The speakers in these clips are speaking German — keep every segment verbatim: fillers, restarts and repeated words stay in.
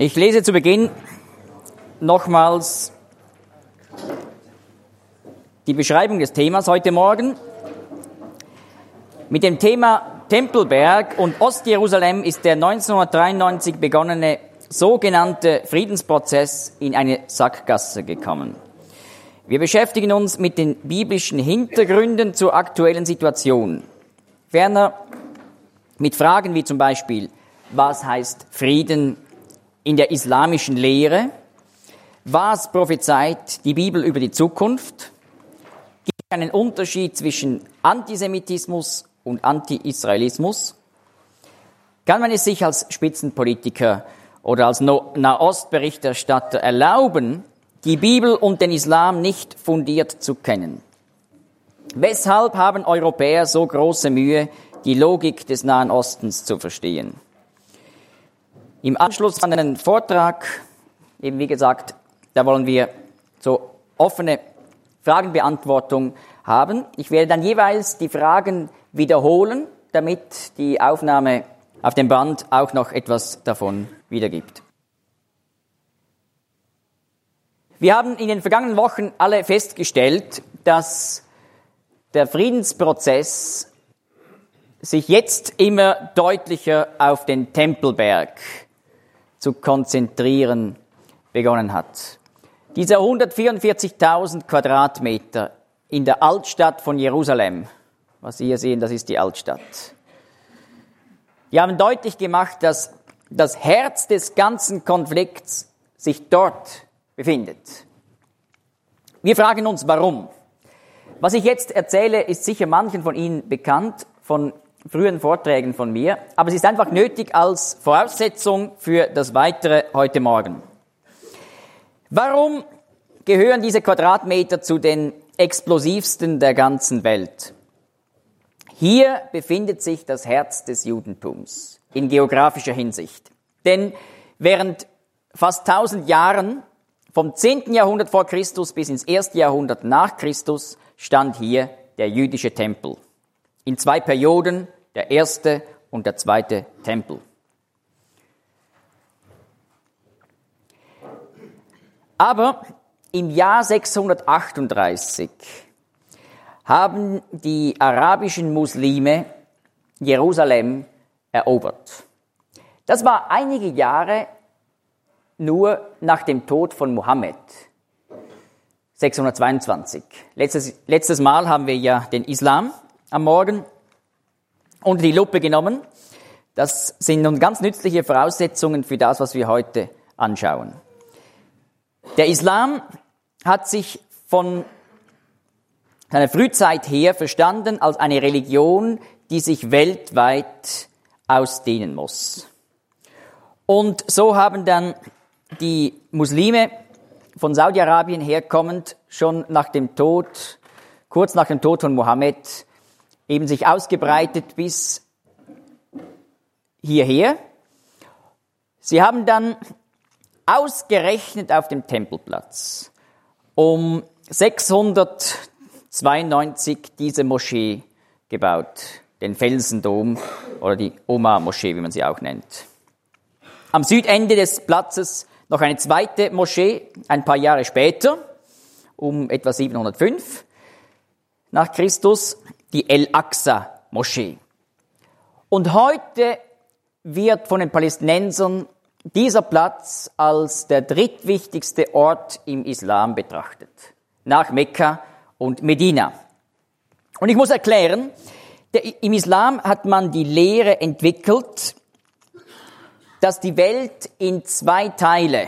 Ich lese zu Beginn nochmals die Beschreibung des Themas heute Morgen. Mit dem Thema Tempelberg und Ostjerusalem ist der neunzehnhundertdreiundneunzig begonnene sogenannte Friedensprozess in eine Sackgasse gekommen. Wir beschäftigen uns mit den biblischen Hintergründen zur aktuellen Situation. Ferner mit Fragen wie zum Beispiel, was heißt Frieden in der islamischen Lehre? Was prophezeit die Bibel über die Zukunft? Gibt es einen Unterschied zwischen Antisemitismus und Anti-Israelismus? Kann man es sich als Spitzenpolitiker oder als Nahostberichterstatter erlauben, die Bibel und den Islam nicht fundiert zu kennen? Weshalb haben Europäer so große Mühe, die Logik des Nahen Ostens zu verstehen? Im Anschluss an einen Vortrag, eben wie gesagt, da wollen wir so offene Fragenbeantwortung haben. Ich werde dann jeweils die Fragen wiederholen, damit die Aufnahme auf dem Band auch noch etwas davon wiedergibt. Wir haben in den vergangenen Wochen alle festgestellt, dass der Friedensprozess sich jetzt immer deutlicher auf den Tempelberg zu konzentrieren begonnen hat. Diese hundertvierundvierzigtausend Quadratmeter in der Altstadt von Jerusalem, was Sie hier sehen, das ist die Altstadt. Die haben deutlich gemacht, dass das Herz des ganzen Konflikts sich dort befindet. Wir fragen uns, warum? Was ich jetzt erzähle, ist sicher manchen von Ihnen bekannt, von früheren Vorträgen von mir, aber es ist einfach nötig als Voraussetzung für das Weitere heute Morgen. Warum gehören diese Quadratmeter zu den explosivsten der ganzen Welt? Hier befindet sich das Herz des Judentums in geografischer Hinsicht. Denn während fast tausend Jahren, vom zehnten Jahrhundert vor Christus bis ins erste Jahrhundert nach Christus, stand hier der jüdische Tempel. In zwei Perioden, der erste und der zweite Tempel. Aber im Jahr sechshundertachtunddreißig haben die arabischen Muslime Jerusalem erobert. Das war einige Jahre nur nach dem Tod von Mohammed, sechshundertzweiundzwanzig. Letztes, letztes Mal haben wir ja den Islam am Morgen unter die Lupe genommen. Das sind nun ganz nützliche Voraussetzungen für das, was wir heute anschauen. Der Islam hat sich von seiner Frühzeit her verstanden als eine Religion, die sich weltweit ausdehnen muss. Und so haben dann die Muslime von Saudi-Arabien herkommend schon nach dem Tod, kurz nach dem Tod von Mohammed, eben sich ausgebreitet bis hierher. Sie haben dann ausgerechnet auf dem Tempelplatz um sechshundertzweiundneunzig diese Moschee gebaut, den Felsendom oder die Omar-Moschee, wie man sie auch nennt. Am Südende des Platzes noch eine zweite Moschee, ein paar Jahre später, um etwa siebenhundertfünf nach Christus, die El-Aqsa-Moschee. Und heute wird von den Palästinensern dieser Platz als der drittwichtigste Ort im Islam betrachtet, nach Mekka und Medina. Und ich muss erklären, der, im Islam hat man die Lehre entwickelt, dass die Welt in zwei Teile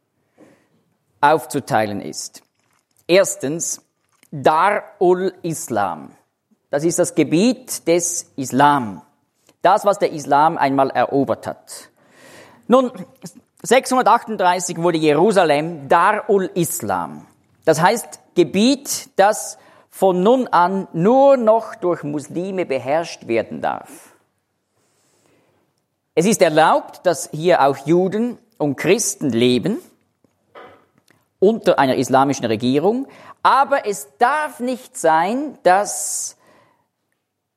aufzuteilen ist. Erstens, Dar-ul Islam. Das ist das Gebiet des Islam. Das, was der Islam einmal erobert hat. Nun, sechshundertachtunddreißig wurde Jerusalem Dar-ul Islam. Das heißt, Gebiet, das von nun an nur noch durch Muslime beherrscht werden darf. Es ist erlaubt, dass hier auch Juden und Christen leben, unter einer islamischen Regierung, aber es darf nicht sein, dass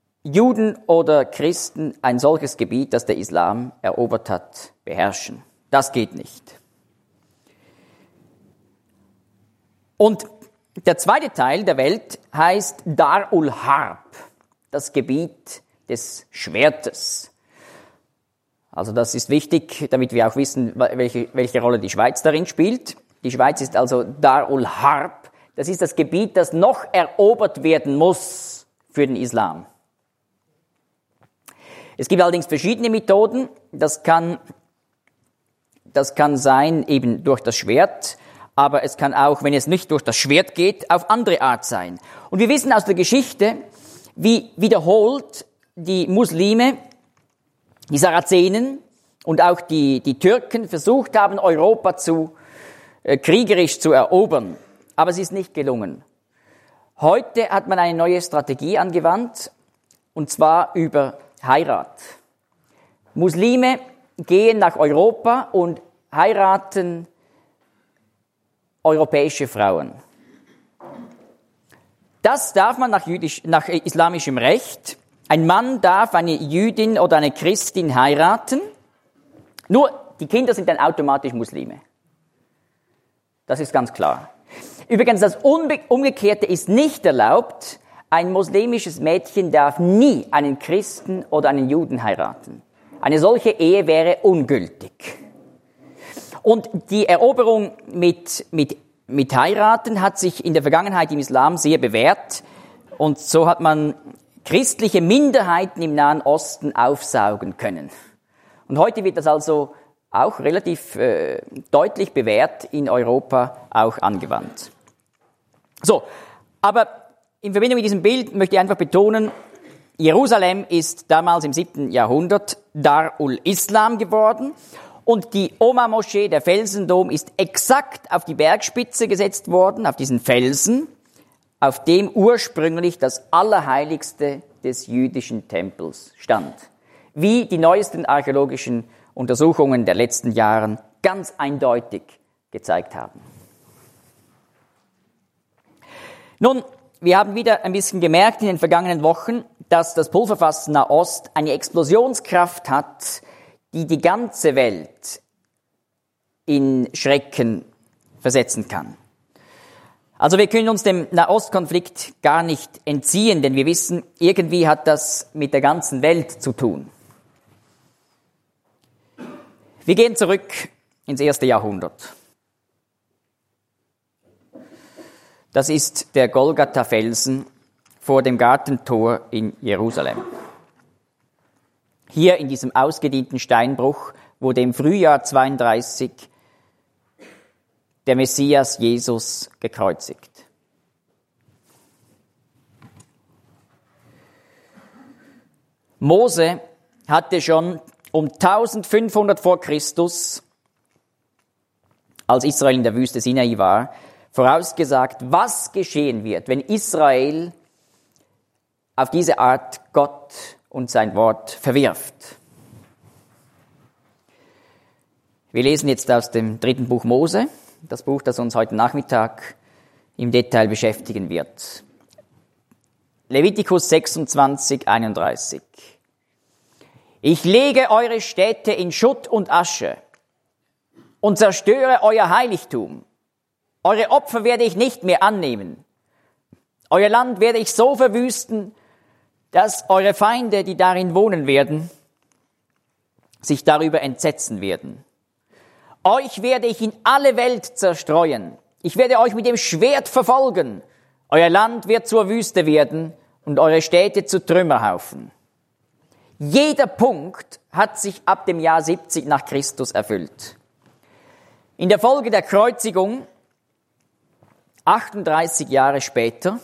Juden oder Christen ein solches Gebiet, das der Islam erobert hat, beherrschen. Das geht nicht. Und der zweite Teil der Welt heißt Dar-ul Harb, das Gebiet des Schwertes. Also das ist wichtig, damit wir auch wissen, welche, welche Rolle die Schweiz darin spielt. Die Schweiz ist also Dar-ul Harb. Das ist das Gebiet, das noch erobert werden muss für den Islam. Es gibt allerdings verschiedene Methoden. Das kann, das kann sein eben durch das Schwert, aber es kann auch, wenn es nicht durch das Schwert geht, auf andere Art sein. Und wir wissen aus der Geschichte, wie wiederholt die Muslime, die Sarazenen und auch die, die Türken versucht haben, Europa zu äh, kriegerisch zu erobern. Aber es ist nicht gelungen. Heute hat man eine neue Strategie angewandt, und zwar über Heirat. Muslime gehen nach Europa und heiraten europäische Frauen. Das darf man nach, jüdisch, nach islamischem Recht. Ein Mann darf eine Jüdin oder eine Christin heiraten, nur die Kinder sind dann automatisch Muslime. Das ist ganz klar. Übrigens, das Umgekehrte ist nicht erlaubt. Ein muslimisches Mädchen darf nie einen Christen oder einen Juden heiraten. Eine solche Ehe wäre ungültig. Und die Eroberung mit, mit, mit Heiraten hat sich in der Vergangenheit im Islam sehr bewährt. Und so hat man christliche Minderheiten im Nahen Osten aufsaugen können. Und heute wird das also auch relativ äh, deutlich bewährt in Europa auch angewandt. So, aber in Verbindung mit diesem Bild möchte ich einfach betonen, Jerusalem ist damals im siebten Jahrhundert Dar-ul Islam geworden und die Oma-Moschee, der Felsendom, ist exakt auf die Bergspitze gesetzt worden, auf diesen Felsen, auf dem ursprünglich das Allerheiligste des jüdischen Tempels stand. Wie die neuesten archäologischen Untersuchungen der letzten Jahre ganz eindeutig gezeigt haben. Nun, wir haben wieder ein bisschen gemerkt in den vergangenen Wochen, dass das Pulverfass Nahost eine Explosionskraft hat, die die ganze Welt in Schrecken versetzen kann. Also wir können uns dem Nahostkonflikt gar nicht entziehen, denn wir wissen, irgendwie hat das mit der ganzen Welt zu tun. Wir gehen zurück ins erste Jahrhundert. Das ist der Golgatha-Felsen vor dem Gartentor in Jerusalem. Hier in diesem ausgedienten Steinbruch wurde im Frühjahr zweiunddreißig der Messias Jesus gekreuzigt. Mose hatte schon um eintausendfünfhundert vor Christus, als Israel in der Wüste Sinai war, vorausgesagt, was geschehen wird, wenn Israel auf diese Art Gott und sein Wort verwirft. Wir lesen jetzt aus dem dritten Buch Mose, das Buch, das uns heute Nachmittag im Detail beschäftigen wird. Levitikus sechsundzwanzig, einunddreißig. Ich lege eure Städte in Schutt und Asche und zerstöre euer Heiligtum. Eure Opfer werde ich nicht mehr annehmen. Euer Land werde ich so verwüsten, dass eure Feinde, die darin wohnen werden, sich darüber entsetzen werden. Euch werde ich in alle Welt zerstreuen. Ich werde euch mit dem Schwert verfolgen. Euer Land wird zur Wüste werden und eure Städte zu Trümmerhaufen. Jeder Punkt hat sich ab dem Jahr siebzig nach Christus erfüllt. In der Folge der Kreuzigung, achtunddreißig Jahre später,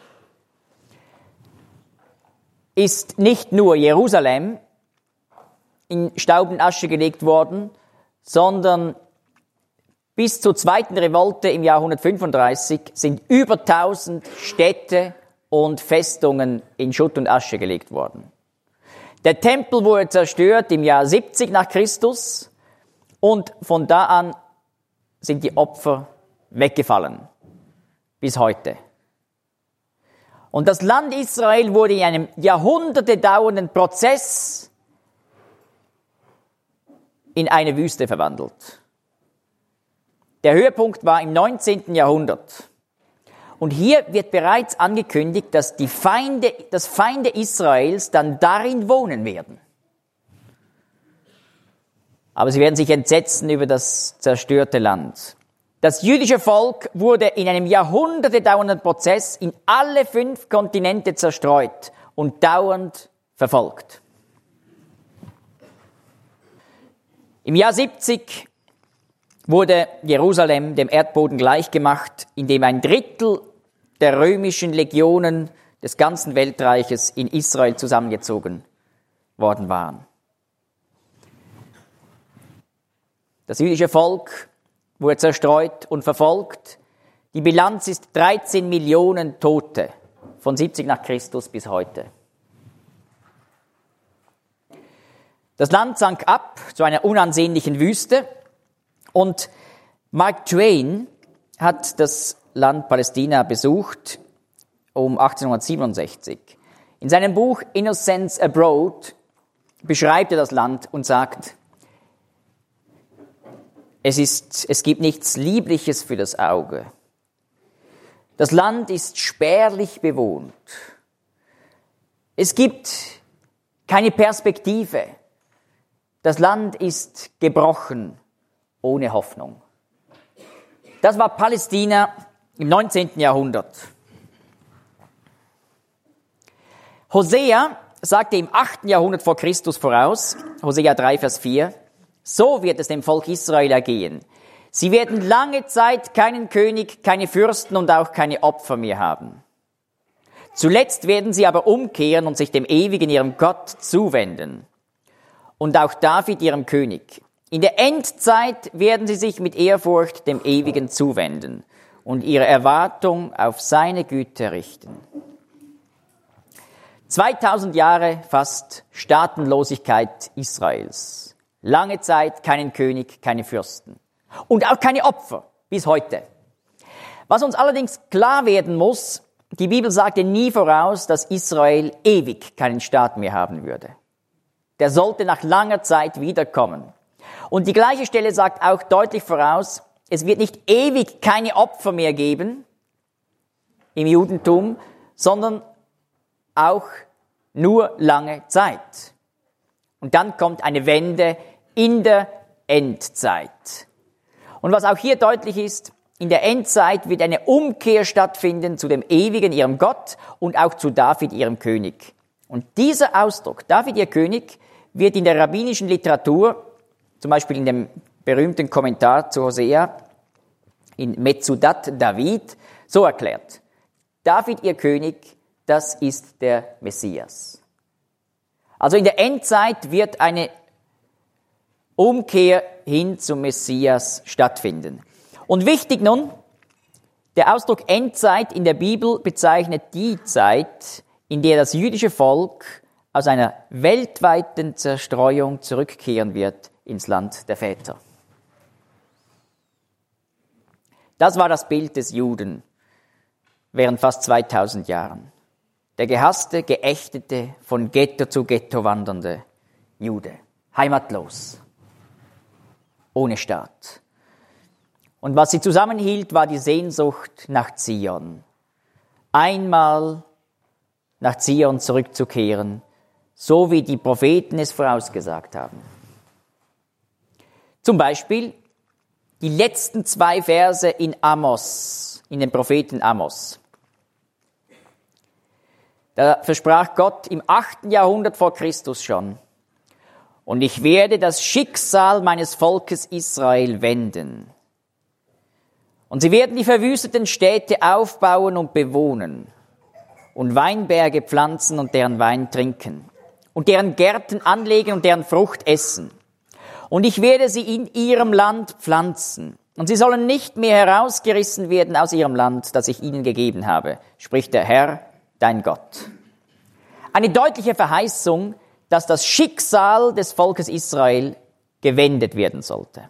ist nicht nur Jerusalem in Staub und Asche gelegt worden, sondern bis zur zweiten Revolte im Jahr hundertfünfunddreißig sind über tausend Städte und Festungen in Schutt und Asche gelegt worden. Der Tempel wurde zerstört im Jahr siebzig nach Christus und von da an sind die Opfer weggefallen. Bis heute. Und das Land Israel wurde in einem Jahrhunderte dauernden Prozess in eine Wüste verwandelt. Der Höhepunkt war im neunzehnten Jahrhundert. Und hier wird bereits angekündigt, dass die Feinde, dass Feinde Israels dann darin wohnen werden. Aber sie werden sich entsetzen über das zerstörte Land. Das jüdische Volk wurde in einem Jahrhunderte dauernden Prozess in alle fünf Kontinente zerstreut und dauernd verfolgt. Im Jahr siebzig wurde Jerusalem dem Erdboden gleichgemacht, indem ein Drittel der römischen Legionen des ganzen Weltreiches in Israel zusammengezogen worden waren. Das jüdische Volk wurde zerstreut und verfolgt. Die Bilanz ist dreizehn Millionen Tote von siebzig nach Christus bis heute. Das Land sank ab zu einer unansehnlichen Wüste und Mark Twain hat das Land Palästina besucht um achtzehnhundertsiebenundsechzig. In seinem Buch Innocents Abroad beschreibt er das Land und sagt, es ist, es gibt nichts Liebliches für das Auge. Das Land ist spärlich bewohnt. Es gibt keine Perspektive. Das Land ist gebrochen, ohne Hoffnung. Das war Palästina im neunzehnten Jahrhundert. Hosea sagte im achten Jahrhundert vor Christus voraus, Hosea drei, Vers vier, so wird es dem Volk Israel ergehen. Sie werden lange Zeit keinen König, keine Fürsten und auch keine Opfer mehr haben. Zuletzt werden sie aber umkehren und sich dem Ewigen, ihrem Gott, zuwenden. Und auch David, ihrem König. In der Endzeit werden sie sich mit Ehrfurcht dem Ewigen zuwenden und ihre Erwartung auf seine Güte richten. zweitausend Jahre fast Staatenlosigkeit Israels. Lange Zeit keinen König, keine Fürsten. Und auch keine Opfer, bis heute. Was uns allerdings klar werden muss, die Bibel sagte nie voraus, dass Israel ewig keinen Staat mehr haben würde. Der sollte nach langer Zeit wiederkommen. Und die gleiche Stelle sagt auch deutlich voraus, es wird nicht ewig keine Opfer mehr geben im Judentum, sondern auch nur lange Zeit. Und dann kommt eine Wende in der Endzeit. Und was auch hier deutlich ist, in der Endzeit wird eine Umkehr stattfinden zu dem Ewigen, ihrem Gott, und auch zu David, ihrem König. Und dieser Ausdruck, David, ihr König, wird in der rabbinischen Literatur, zum Beispiel in dem berühmten Kommentar zu Hosea, in Metzudat David, so erklärt. David, ihr König, das ist der Messias. Also in der Endzeit wird eine Umkehr hin zum Messias stattfinden. Und wichtig nun, der Ausdruck Endzeit in der Bibel bezeichnet die Zeit, in der das jüdische Volk aus einer weltweiten Zerstreuung zurückkehren wird ins Land der Väter. Das war das Bild des Juden während fast zweitausend Jahren. Der gehasste, geächtete, von Ghetto zu Ghetto wandernde Jude. Heimatlos. Ohne Staat. Und was sie zusammenhielt, war die Sehnsucht nach Zion. Einmal nach Zion zurückzukehren, so wie die Propheten es vorausgesagt haben. Zum Beispiel die letzten zwei Verse in Amos, in dem Propheten Amos. Da versprach Gott im achten Jahrhundert vor Christus schon: Und ich werde das Schicksal meines Volkes Israel wenden. Und sie werden die verwüsteten Städte aufbauen und bewohnen und Weinberge pflanzen und deren Wein trinken und deren Gärten anlegen und deren Frucht essen. Und ich werde sie in ihrem Land pflanzen. Und sie sollen nicht mehr herausgerissen werden aus ihrem Land, das ich ihnen gegeben habe, spricht der Herr, dein Gott. Eine deutliche Verheißung, dass das Schicksal des Volkes Israel gewendet werden sollte.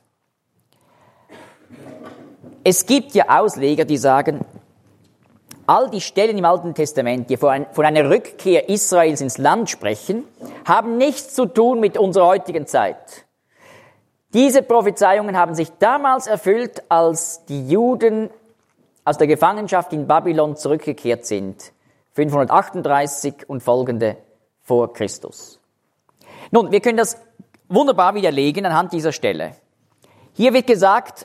Es gibt ja Ausleger, die sagen, all die Stellen im Alten Testament, die von einer Rückkehr Israels ins Land sprechen, haben nichts zu tun mit unserer heutigen Zeit. Diese Prophezeiungen haben sich damals erfüllt, als die Juden aus der Gefangenschaft in Babylon zurückgekehrt sind, fünfhundertachtunddreißig und folgende vor Christus. Nun, wir können das wunderbar widerlegen anhand dieser Stelle. Hier wird gesagt,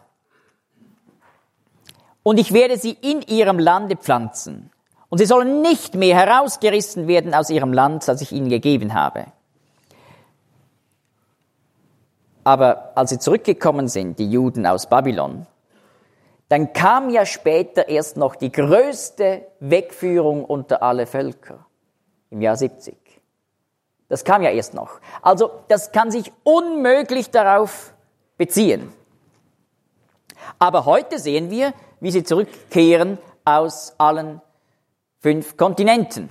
und ich werde sie in ihrem Lande pflanzen, und sie sollen nicht mehr herausgerissen werden aus ihrem Land, das ich ihnen gegeben habe. Aber als sie zurückgekommen sind, die Juden aus Babylon, dann kam ja später erst noch die größte Wegführung unter alle Völker, im Jahr siebzig. Das kam ja erst noch. Also das kann sich unmöglich darauf beziehen. Aber heute sehen wir, wie sie zurückkehren aus allen fünf Kontinenten.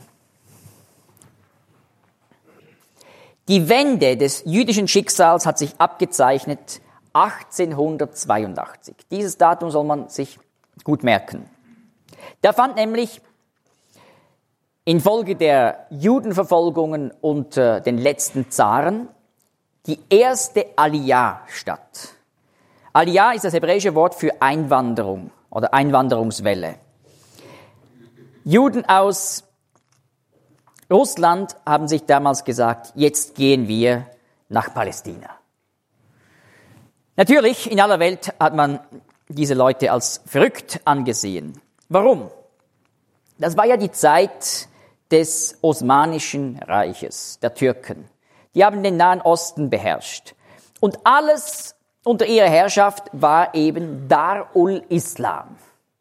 Die Wende des jüdischen Schicksals hat sich abgezeichnet achtzehnhundertzweiundachtzig. Dieses Datum soll man sich gut merken. Da fand nämlich infolge der Judenverfolgungen unter den letzten Zaren die erste Aliyah statt. Aliyah ist das hebräische Wort für Einwanderung oder Einwanderungswelle. Juden aus Russland haben sich damals gesagt, jetzt gehen wir nach Palästina. Natürlich, in aller Welt hat man diese Leute als verrückt angesehen. Warum? Das war ja die Zeit des Osmanischen Reiches, der Türken. Die haben den Nahen Osten beherrscht. Und alles unter ihrer Herrschaft war eben Dar-ul Islam,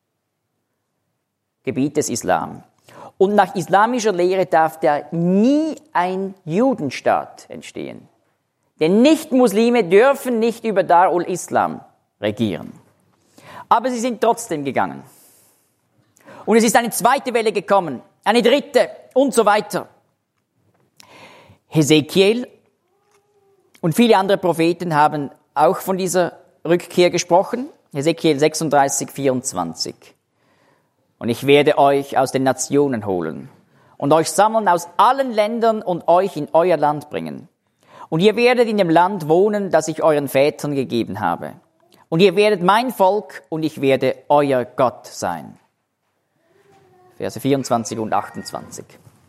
Gebiet des Islam. Und nach islamischer Lehre darf da nie ein Judenstaat entstehen. Denn Nicht-Muslime dürfen nicht über Dar-ul Islam regieren. Aber sie sind trotzdem gegangen. Und es ist eine zweite Welle gekommen, eine dritte und so weiter. Hesekiel und viele andere Propheten haben auch von dieser Rückkehr gesprochen. Hesekiel sechsunddreißig, vierundzwanzig. Und ich werde euch aus den Nationen holen und euch sammeln aus allen Ländern und euch in euer Land bringen. Und ihr werdet in dem Land wohnen, das ich euren Vätern gegeben habe. Und ihr werdet mein Volk und ich werde euer Gott sein. Verse vierundzwanzig und achtundzwanzig.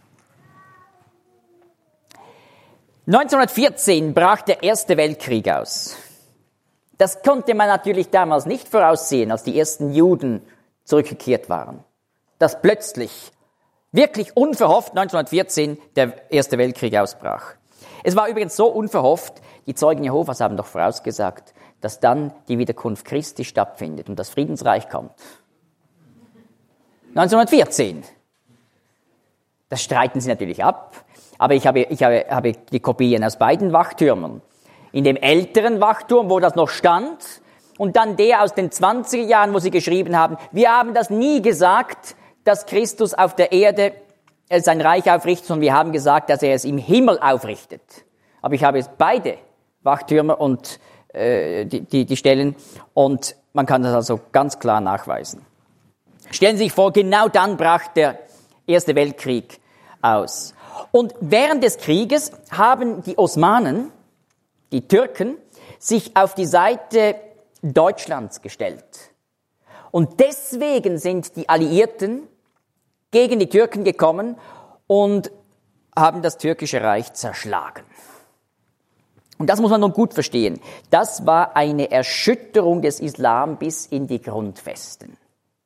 neunzehnhundertvierzehn brach der Erste Weltkrieg aus. Das konnte man natürlich damals nicht voraussehen, als die ersten Juden zurückgekehrt waren. Dass plötzlich, wirklich unverhofft neunzehnhundertvierzehn der Erste Weltkrieg ausbrach. Es war übrigens so unverhofft, die Zeugen Jehovas haben doch vorausgesagt, dass dann die Wiederkunft Christi stattfindet und das Friedensreich kommt. neunzehnhundertvierzehn. Das streiten sie natürlich ab, aber ich habe, ich habe, habe die Kopien aus beiden Wachtürmen. In dem älteren Wachturm, wo das noch stand, und dann der aus den zwanziger Jahren, wo sie geschrieben haben, wir haben das nie gesagt, dass Christus auf der Erde sein Reich aufrichtet, sondern wir haben gesagt, dass er es im Himmel aufrichtet. Aber ich habe jetzt beide Wachtürme und äh, die, die, die Stellen und man kann das also ganz klar nachweisen. Stellen Sie sich vor, genau dann brach der Erste Weltkrieg aus. Und während des Krieges haben die Osmanen, die Türken, sich auf die Seite Deutschlands gestellt. Und deswegen sind die Alliierten gegen die Türken gekommen und haben das türkische Reich zerschlagen. Und das muss man nun gut verstehen. Das war eine Erschütterung des Islam bis in die Grundfesten.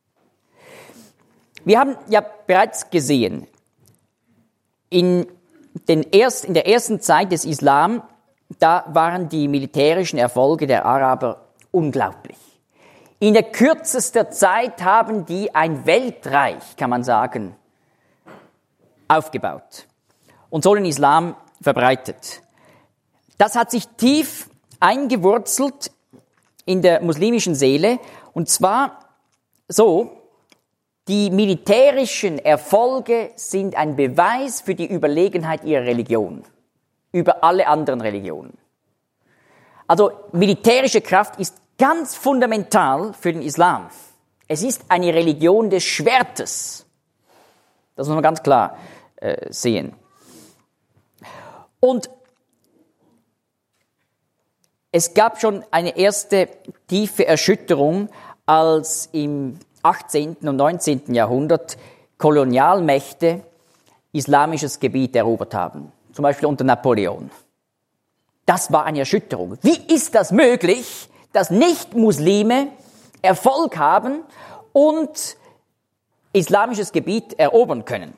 Wir haben ja bereits gesehen, in, den erst, in der ersten Zeit des Islam, da waren die militärischen Erfolge der Araber unglaublich. In der kürzester Zeit haben die ein Weltreich, kann man sagen, aufgebaut und so den Islam verbreitet. Das hat sich tief eingewurzelt in der muslimischen Seele und zwar so, die militärischen Erfolge sind ein Beweis für die Überlegenheit ihrer Religion über alle anderen Religionen. Also militärische Kraft ist ganz fundamental für den Islam. Es ist eine Religion des Schwertes. Das muss man ganz klar äh, sehen. Und es gab schon eine erste tiefe Erschütterung, als im achtzehnten und neunzehnten Jahrhundert Kolonialmächte islamisches Gebiet erobert haben, zum Beispiel unter Napoleon. Das war eine Erschütterung. Wie ist das möglich, dass Nicht-Muslime Erfolg haben und islamisches Gebiet erobern können?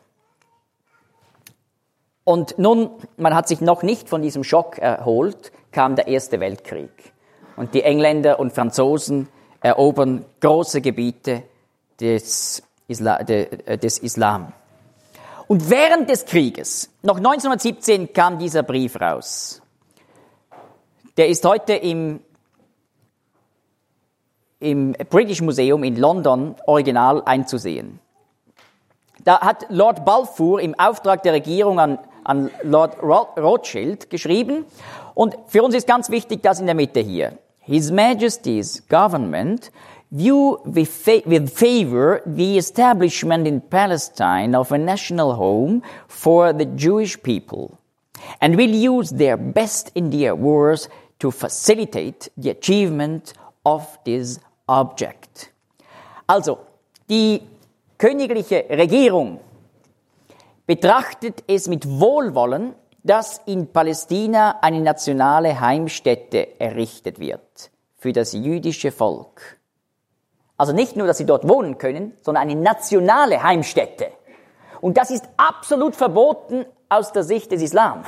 Und nun, man hat sich noch nicht von diesem Schock erholt, kam der Erste Weltkrieg. Und die Engländer und Franzosen erobern große Gebiete des, Isla- de, des Islam. Und während des Krieges, noch neunzehnhundertsiebzehn, kam dieser Brief raus. Der ist heute im, im British Museum in London original einzusehen. Da hat Lord Balfour im Auftrag der Regierung an, an Lord Rothschild geschrieben. Und für uns ist ganz wichtig, das in der Mitte hier. His Majesty's Government view with, fa- with favor the establishment in Palestine of a national home for the Jewish people and will use their best endeavors to facilitate the achievement of this object. Also, die königliche Regierung betrachtet es mit Wohlwollen, dass in Palästina eine nationale Heimstätte errichtet wird für das jüdische Volk. Also nicht nur, dass sie dort wohnen können, sondern eine nationale Heimstätte. Und das ist absolut verboten aus der Sicht des Islam.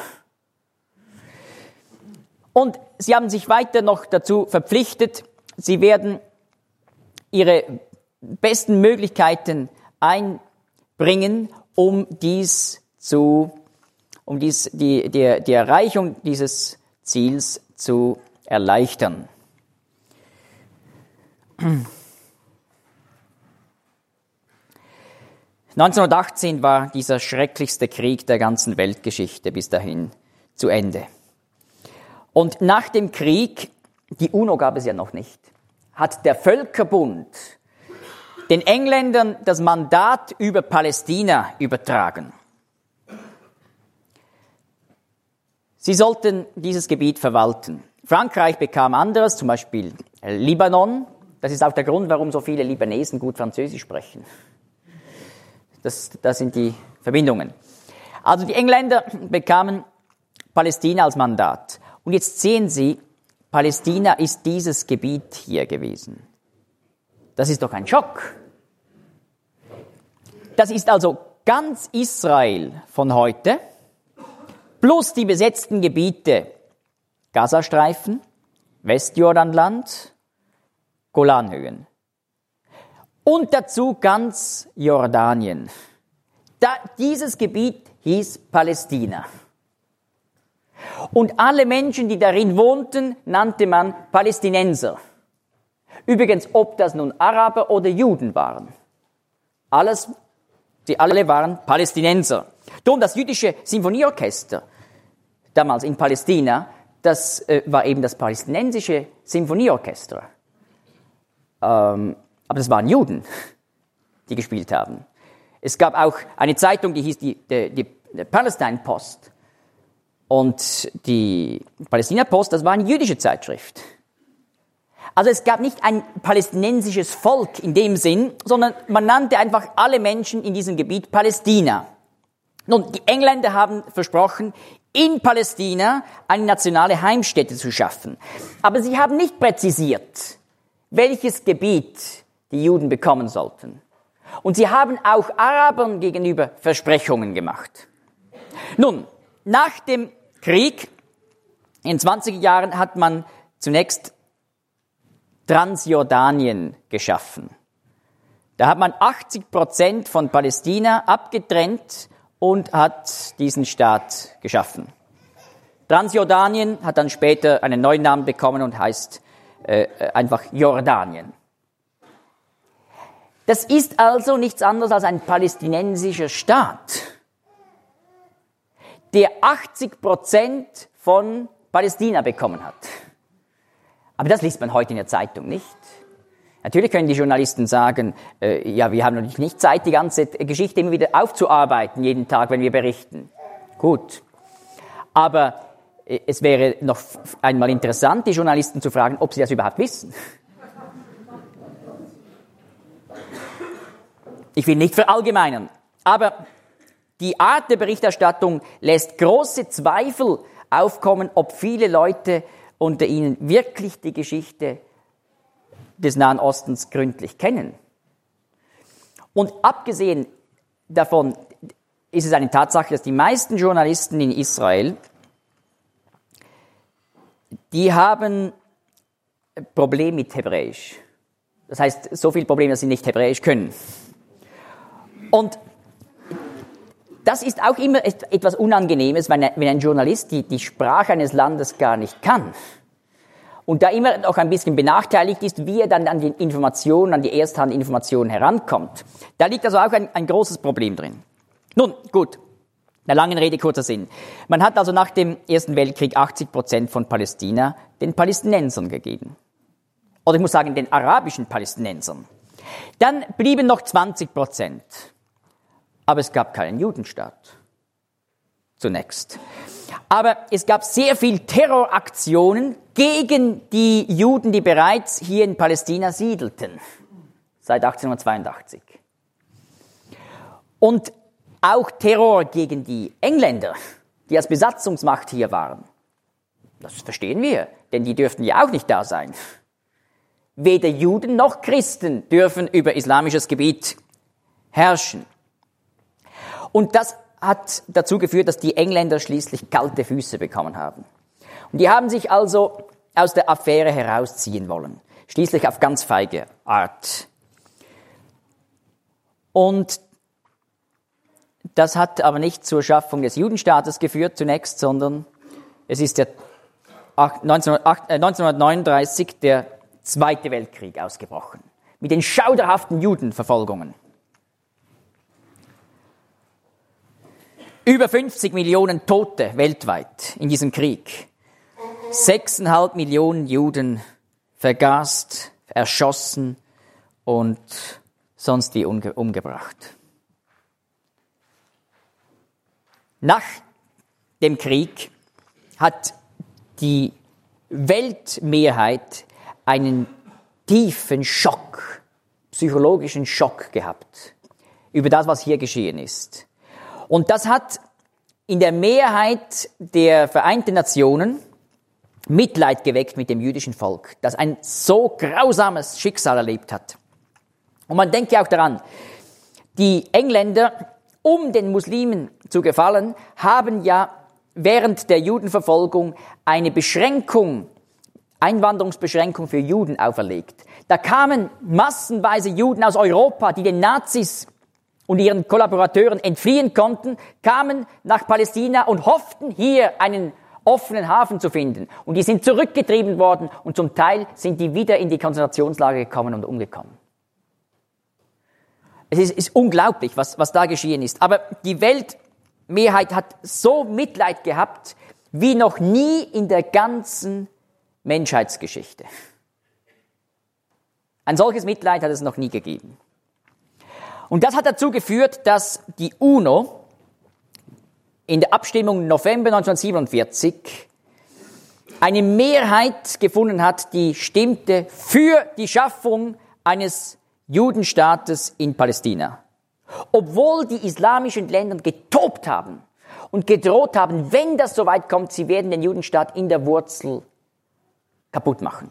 Und sie haben sich weiter noch dazu verpflichtet, sie werden ihre besten Möglichkeiten einbringen, um dies zu, um dies, die, die, die Erreichung dieses Ziels zu erleichtern. neunzehnhundertachtzehn war dieser schrecklichste Krieg der ganzen Weltgeschichte bis dahin zu Ende. Und nach dem Krieg, die UNO gab es ja noch nicht, hat der Völkerbund den Engländern das Mandat über Palästina übertragen. Sie sollten dieses Gebiet verwalten. Frankreich bekam anderes, zum Beispiel Libanon. Das ist auch der Grund, warum so viele Libanesen gut Französisch sprechen. Das, das sind die Verbindungen. Also die Engländer bekamen Palästina als Mandat. Und jetzt sehen Sie, Palästina ist dieses Gebiet hier gewesen. Das ist doch ein Schock. Das ist also ganz Israel von heute, plus die besetzten Gebiete Gazastreifen, Westjordanland, Golanhöhen. Und dazu ganz Jordanien. Da, dieses Gebiet hieß Palästina. Und alle Menschen, die darin wohnten, nannte man Palästinenser. Übrigens, ob das nun Araber oder Juden waren. Alles, sie alle waren Palästinenser. Darum das jüdische Sinfonieorchester, damals in Palästina, das äh, war eben das palästinensische Sinfonieorchester. Ähm, aber das waren Juden, die gespielt haben. Es gab auch eine Zeitung, die hieß die, die, die, die Palestine Post. Und die Palästina Post, das war eine jüdische Zeitschrift. Also es gab nicht ein palästinensisches Volk in dem Sinn, sondern man nannte einfach alle Menschen in diesem Gebiet Palästina. Nun, die Engländer haben versprochen, in Palästina eine nationale Heimstätte zu schaffen. Aber sie haben nicht präzisiert, welches Gebiet die Juden bekommen sollten. Und sie haben auch Arabern gegenüber Versprechungen gemacht. Nun, nach dem Krieg in den zwanziger Jahren hat man zunächst Transjordanien geschaffen. Da hat man achtzig Prozent von Palästina abgetrennt und hat diesen Staat geschaffen. Transjordanien hat dann später einen neuen Namen bekommen und heißt äh, einfach Jordanien. Das ist also nichts anderes als ein palästinensischer Staat, der achtzig Prozent von Palästina bekommen hat. Aber das liest man heute in der Zeitung nicht. Natürlich können die Journalisten sagen, äh, ja, wir haben natürlich nicht Zeit, die ganze Geschichte immer wieder aufzuarbeiten, jeden Tag, wenn wir berichten. Gut. Aber es wäre noch einmal interessant, die Journalisten zu fragen, ob sie das überhaupt wissen. Ich will nicht verallgemeinern, aber die Art der Berichterstattung lässt große Zweifel aufkommen, ob viele Leute unter ihnen wirklich die Geschichte des Nahen Ostens gründlich kennen. Und abgesehen davon ist es eine Tatsache, dass die meisten Journalisten in Israel, die haben Probleme mit Hebräisch. Das heißt, so viel Probleme, dass sie nicht Hebräisch können. Und das ist auch immer etwas Unangenehmes, wenn ein Journalist die, die Sprache eines Landes gar nicht kann. Und da immer noch ein bisschen benachteiligt ist, wie er dann an die Informationen, an die Ersthandinformationen herankommt. Da liegt also auch ein, ein großes Problem drin. Nun, gut, der langen Rede kurzer Sinn. Man hat also nach dem Ersten Weltkrieg achtzig Prozent von Palästina den Palästinensern gegeben. Oder ich muss sagen, den arabischen Palästinensern. Dann blieben noch zwanzig Prozent. Aber es gab keinen Judenstaat. Zunächst. Aber es gab sehr viel Terroraktionen gegen die Juden, die bereits hier in Palästina siedelten. Seit achtzehnhundertzweiundachtzig. Und auch Terror gegen die Engländer, die als Besatzungsmacht hier waren. Das verstehen wir, denn die dürften ja auch nicht da sein. Weder Juden noch Christen dürfen über islamisches Gebiet herrschen. Und das hat dazu geführt, dass die Engländer schließlich kalte Füße bekommen haben. Und die haben sich also aus der Affäre herausziehen wollen. Schließlich auf ganz feige Art. Und das hat aber nicht zur Schaffung des Judenstaates geführt zunächst, sondern es ist der neunzehnhundertneununddreißig der Zweite Weltkrieg ausgebrochen. Mit den schauderhaften Judenverfolgungen. Über fünfzig Millionen Tote weltweit in diesem Krieg. Sechseinhalb Millionen Juden vergast, erschossen und sonst wie umge- umgebracht. Nach dem Krieg hat die Weltmehrheit einen tiefen Schock, psychologischen Schock gehabt über das, was hier geschehen ist. Und das hat in der Mehrheit der Vereinten Nationen Mitleid geweckt mit dem jüdischen Volk, das ein so grausames Schicksal erlebt hat. Und man denke auch daran, die Engländer, um den Muslimen zu gefallen, haben ja während der Judenverfolgung eine Beschränkung, Einwanderungsbeschränkung für Juden auferlegt. Da kamen massenweise Juden aus Europa, die den Nazis und ihren Kollaborateuren entfliehen konnten, kamen nach Palästina und hofften, hier einen offenen Hafen zu finden. Und die sind zurückgetrieben worden und zum Teil sind die wieder in die Konzentrationslager gekommen und umgekommen. Es ist, ist unglaublich, was, was da geschehen ist. Aber die Weltmehrheit hat so Mitleid gehabt, wie noch nie in der ganzen Menschheitsgeschichte. Ein solches Mitleid hat es noch nie gegeben. Und das hat dazu geführt, dass die UNO in der Abstimmung November neunzehnhundertsiebenundvierzig eine Mehrheit gefunden hat, die stimmte für die Schaffung eines Judenstaates in Palästina. Obwohl die islamischen Länder getobt haben und gedroht haben, wenn das so weit kommt, sie werden den Judenstaat in der Wurzel kaputt machen.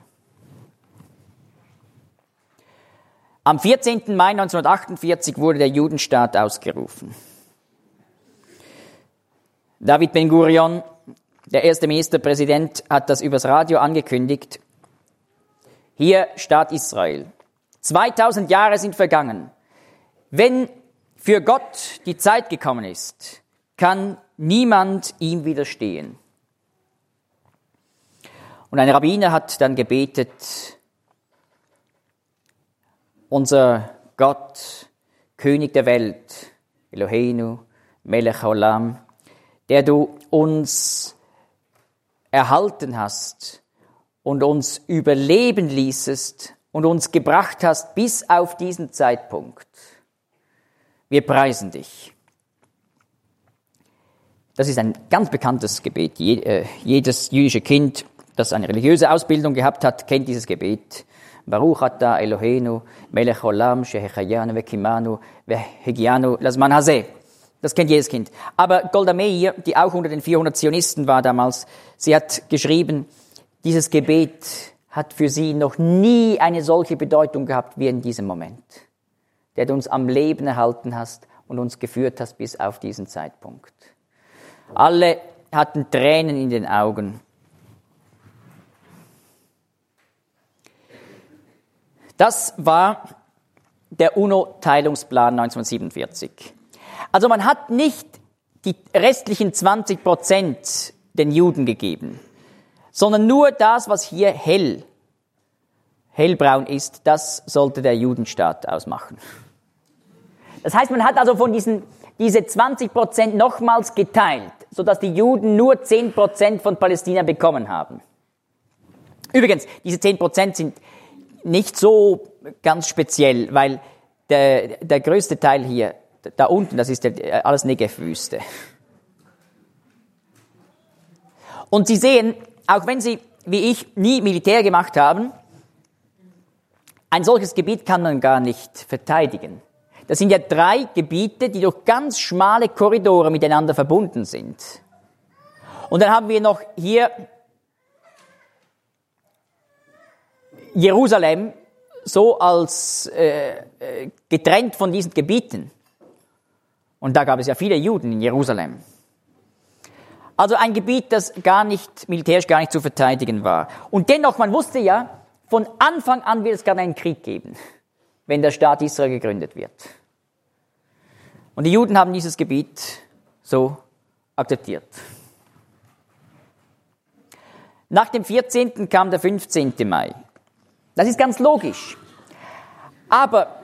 Am vierzehnten Mai neunzehnhundertachtundvierzig wurde der Judenstaat ausgerufen. David Ben-Gurion, der erste Ministerpräsident, hat das übers Radio angekündigt. Hier Staat Israel. zweitausend Jahre sind vergangen. Wenn für Gott die Zeit gekommen ist, kann niemand ihm widerstehen. Und ein Rabbiner hat dann gebetet: Unser Gott, König der Welt, Eloheinu, Melech Haolam, der du uns erhalten hast und uns überleben ließest und uns gebracht hast bis auf diesen Zeitpunkt. Wir preisen dich. Das ist ein ganz bekanntes Gebet. Jedes jüdische Kind, das eine religiöse Ausbildung gehabt hat, kennt dieses Gebet. Baruch atah Eloheinu, melech olam, shehechayanu vekimanu, vehegianu lasman hazeh. Das kennt jedes Kind. Aber Golda Meir, die auch unter den vierhundert Zionisten war damals, sie hat geschrieben, dieses Gebet hat für sie noch nie eine solche Bedeutung gehabt wie in diesem Moment, der du uns am Leben erhalten hast und uns geführt hast bis auf diesen Zeitpunkt. Alle hatten Tränen in den Augen. Das war der UNO-Teilungsplan neunzehnhundertsiebenundvierzig. Also man hat nicht die restlichen zwanzig Prozent den Juden gegeben, sondern nur das, was hier hell, hellbraun ist, das sollte der Judenstaat ausmachen. Das heißt, man hat also von diesen diese zwanzig Prozent nochmals geteilt, sodass die Juden nur zehn Prozent von Palästina bekommen haben. Übrigens, diese zehn Prozent sind nicht so ganz speziell, weil der, der größte Teil hier, da unten, das ist der, alles Negev-Wüste. Und Sie sehen, auch wenn Sie, wie ich, nie Militär gemacht haben, ein solches Gebiet kann man gar nicht verteidigen. Das sind ja drei Gebiete, die durch ganz schmale Korridore miteinander verbunden sind. Und dann haben wir noch hier Jerusalem so als äh, getrennt von diesen Gebieten. Und da gab es ja viele Juden in Jerusalem. Also ein Gebiet, das gar nicht, militärisch gar nicht zu verteidigen war. Und dennoch, man wusste ja, von Anfang an wird es gerade einen Krieg geben, wenn der Staat Israel gegründet wird. Und die Juden haben dieses Gebiet so akzeptiert. Nach dem vierzehnten kam der fünfzehnte Mai. Das ist ganz logisch. Aber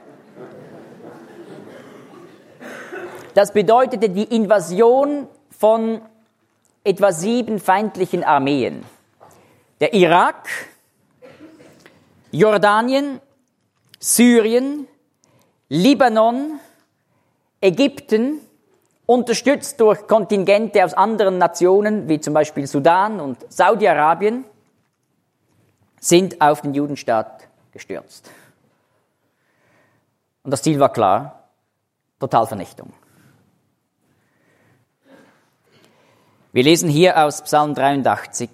das bedeutete die Invasion von etwa sieben feindlichen Armeen. Der Irak, Jordanien, Syrien, Libanon, Ägypten, unterstützt durch Kontingente aus anderen Nationen, wie zum Beispiel Sudan und Saudi-Arabien, sind auf den Judenstaat gestürzt. Und das Ziel war klar, Totalvernichtung. Wir lesen hier aus Psalm dreiundachtzig,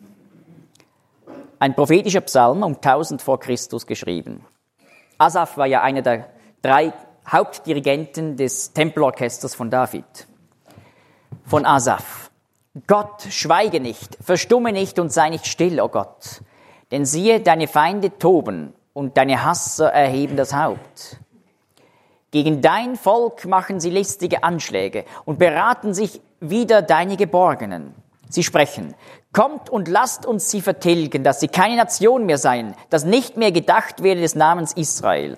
ein prophetischer Psalm um tausend vor Christus geschrieben. Asaf war ja einer der drei Hauptdirigenten des Tempelorchesters von David. Von Asaf. Gott, schweige nicht, verstumme nicht und sei nicht still, o Gott. Denn siehe, deine Feinde toben und deine Hasser erheben das Haupt. Gegen dein Volk machen sie listige Anschläge und beraten sich wider deine Geborgenen. Sie sprechen, kommt und lasst uns sie vertilgen, dass sie keine Nation mehr seien, dass nicht mehr gedacht werde des Namens Israel.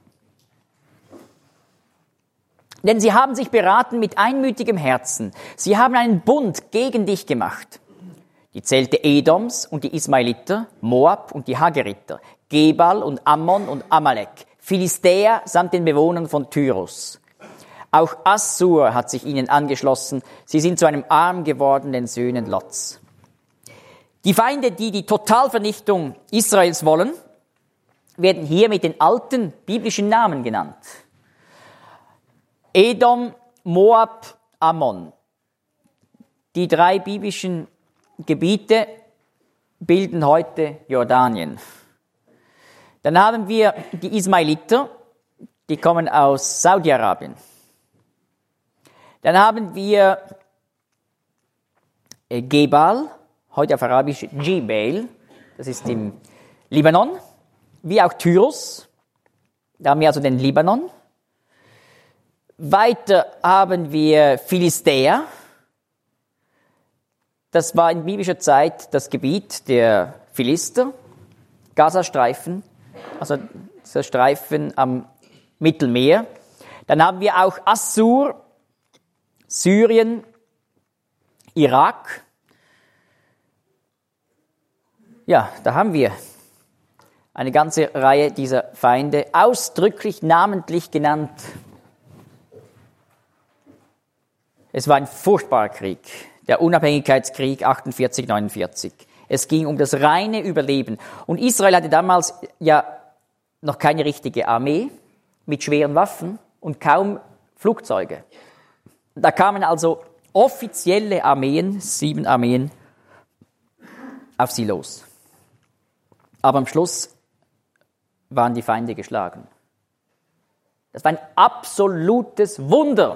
Denn sie haben sich beraten mit einmütigem Herzen. Sie haben einen Bund gegen dich gemacht. Die Zelte Edoms und die Ismaeliter, Moab und die Hageriter, Gebal und Ammon und Amalek, Philistäer samt den Bewohnern von Tyrus. Auch Assur hat sich ihnen angeschlossen. Sie sind zu einem Arm geworden, den Söhnen Lots. Die Feinde, die die Totalvernichtung Israels wollen, werden hier mit den alten biblischen Namen genannt. Edom, Moab, Ammon. Die drei biblischen Gebiete bilden heute Jordanien. Dann haben wir die Ismaeliter, die kommen aus Saudi-Arabien. Dann haben wir Gebal, heute auf Arabisch Jibel, das ist im Libanon, wie auch Tyrus, da haben wir also den Libanon. Weiter haben wir Philistäer, das war in biblischer Zeit das Gebiet der Philister, Gazastreifen, also dieser Streifen am Mittelmeer. Dann haben wir auch Assur, Syrien, Irak. Ja, da haben wir eine ganze Reihe dieser Feinde, ausdrücklich namentlich genannt. Es war ein furchtbarer Krieg, der Unabhängigkeitskrieg achtundvierzig neunundvierzig. Es ging um das reine Überleben. Und Israel hatte damals ja noch keine richtige Armee mit schweren Waffen und kaum Flugzeuge. Da kamen also offizielle Armeen, sieben Armeen, auf sie los. Aber am Schluss waren die Feinde geschlagen. Das war ein absolutes Wunder.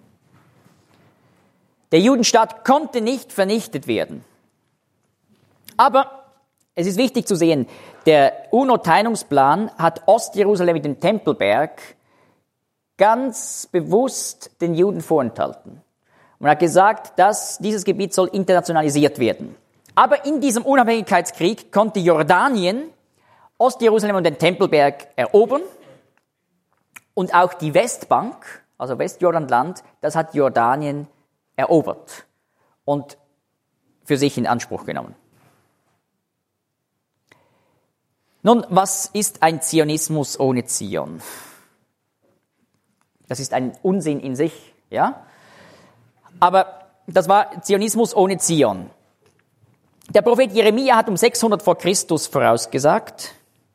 Der Judenstaat konnte nicht vernichtet werden. Aber es ist wichtig zu sehen, der UNO-Teilungsplan hat Ostjerusalem mit dem Tempelberg ganz bewusst den Juden vorenthalten. Man hat gesagt, dass dieses Gebiet soll internationalisiert werden. Aber in diesem Unabhängigkeitskrieg konnte Jordanien Ostjerusalem und den Tempelberg erobern und auch die Westbank, also Westjordanland, das hat Jordanien erobert und für sich in Anspruch genommen. Nun, was ist ein Zionismus ohne Zion? Das ist ein Unsinn in sich, ja? Aber das war Zionismus ohne Zion. Der Prophet Jeremia hat um sechshundert vor Christus vorausgesagt: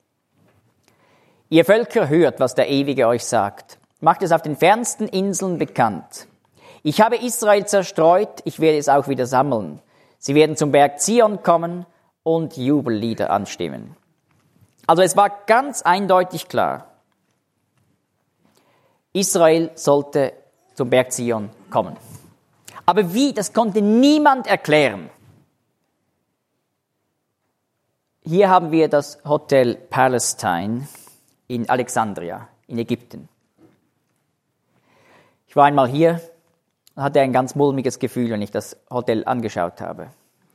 Ihr Völker, hört, was der Ewige euch sagt. Macht es auf den fernsten Inseln bekannt. Ich habe Israel zerstreut, ich werde es auch wieder sammeln. Sie werden zum Berg Zion kommen und Jubellieder anstimmen. Also es war ganz eindeutig klar, Israel sollte zum Berg Zion kommen. Aber wie, das konnte niemand erklären. Hier haben wir das Hotel Palestine in Alexandria, in Ägypten. Ich war einmal hier und hatte ein ganz mulmiges Gefühl, wenn ich das Hotel angeschaut habe.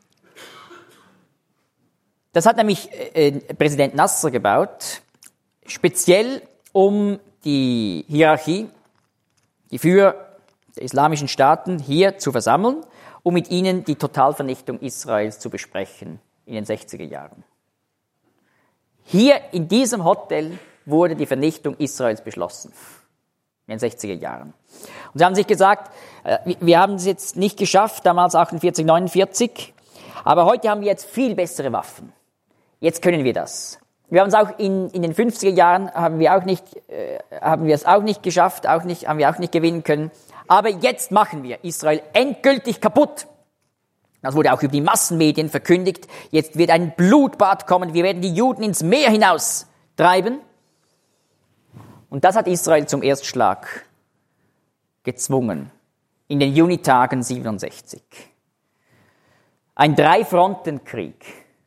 Das hat nämlich äh, Präsident Nasser gebaut, speziell um die Hierarchie, die Führer der islamischen Staaten hier zu versammeln, um mit ihnen die Totalvernichtung Israels zu besprechen in den sechziger Jahren. Hier in diesem Hotel wurde die Vernichtung Israels beschlossen, in den sechziger Jahren. Und sie haben sich gesagt, wir haben es jetzt nicht geschafft, damals achtundvierzig neunundvierzig, aber heute haben wir jetzt viel bessere Waffen. Jetzt können wir das. Wir haben es auch in, in den fünfziger Jahren, haben wir auch nicht, äh, haben wir es auch nicht geschafft, auch nicht, haben wir auch nicht gewinnen können. Aber jetzt machen wir Israel endgültig kaputt. Das wurde auch über die Massenmedien verkündigt. Jetzt wird ein Blutbad kommen. Wir werden die Juden ins Meer hinaus treiben. Und das hat Israel zum Erstschlag gezwungen. In den Junitagen siebenundsechzig. Ein Drei-Fronten-Krieg.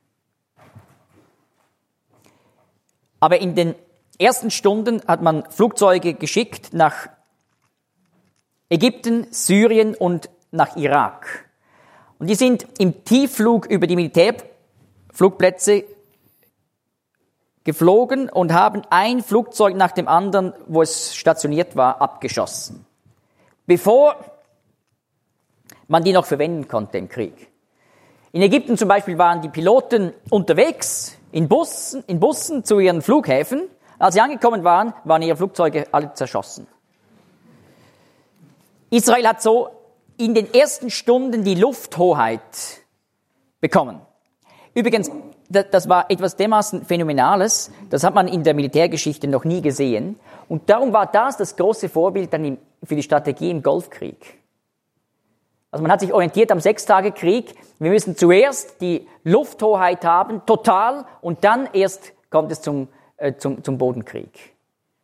Aber in den ersten Stunden hat man Flugzeuge geschickt nach Ägypten, Syrien und nach Irak. Und die sind im Tiefflug über die Militärflugplätze geflogen und haben ein Flugzeug nach dem anderen, wo es stationiert war, abgeschossen. Bevor man die noch verwenden konnte im Krieg. In Ägypten zum Beispiel waren die Piloten unterwegs in Bussen, in Bussen zu ihren Flughäfen. Als sie angekommen waren, waren ihre Flugzeuge alle zerschossen. Israel hat so in den ersten Stunden die Lufthoheit bekommen. Übrigens, das war etwas dermaßen Phänomenales, das hat man in der Militärgeschichte noch nie gesehen. Und darum war das das große Vorbild dann für die Strategie im Golfkrieg. Also man hat sich orientiert am Sechstagekrieg. Wir müssen zuerst die Lufthoheit haben, total, und dann erst kommt es zum, äh, zum, zum Bodenkrieg.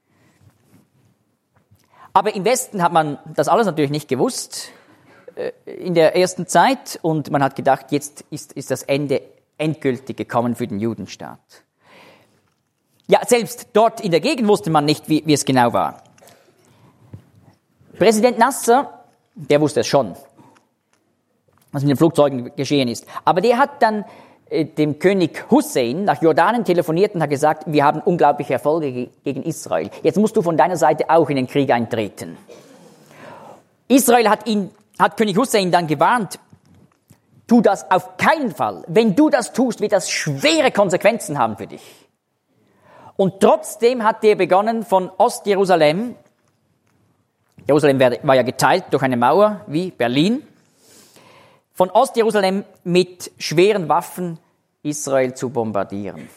Aber im Westen hat man das alles natürlich nicht gewusst äh, in der ersten Zeit, und man hat gedacht, jetzt ist, ist das Ende endgültig gekommen für den Judenstaat. Ja, selbst dort in der Gegend wusste man nicht, wie, wie es genau war. Präsident Nasser, der wusste es schon, was mit den Flugzeugen geschehen ist. Aber der hat dann äh, dem König Hussein nach Jordanien telefoniert und hat gesagt, wir haben unglaubliche Erfolge ge- gegen Israel. Jetzt musst du von deiner Seite auch in den Krieg eintreten. Israel hat ihn, hat König Hussein dann gewarnt, tu das auf keinen Fall. Wenn du das tust, wird das schwere Konsequenzen haben für dich. Und trotzdem hat er begonnen, von Ostjerusalem Jerusalem war ja geteilt durch eine Mauer wie Berlin. Von Ostjerusalem mit schweren Waffen Israel zu bombardieren.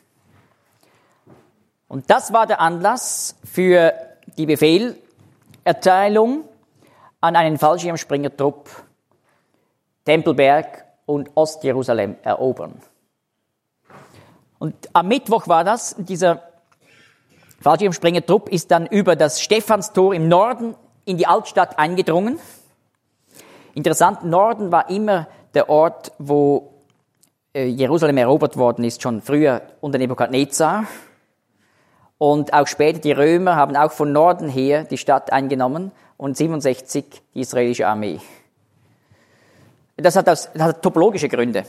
Und das war der Anlass für die Befehlerteilung an einen Fallschirmspringertrupp, Tempelberg und Ostjerusalem erobern. Und am Mittwoch war das, dieser Fallschirmspringertrupp ist dann über das Stephanstor im Norden in die Altstadt eingedrungen. Interessant, Norden war immer der Ort, wo äh, Jerusalem erobert worden ist, schon früher unter Nebukadnezar. Und auch später die Römer haben auch von Norden her die Stadt eingenommen und siebenundsechzig die israelische Armee. Das hat, das, das hat topologische Gründe.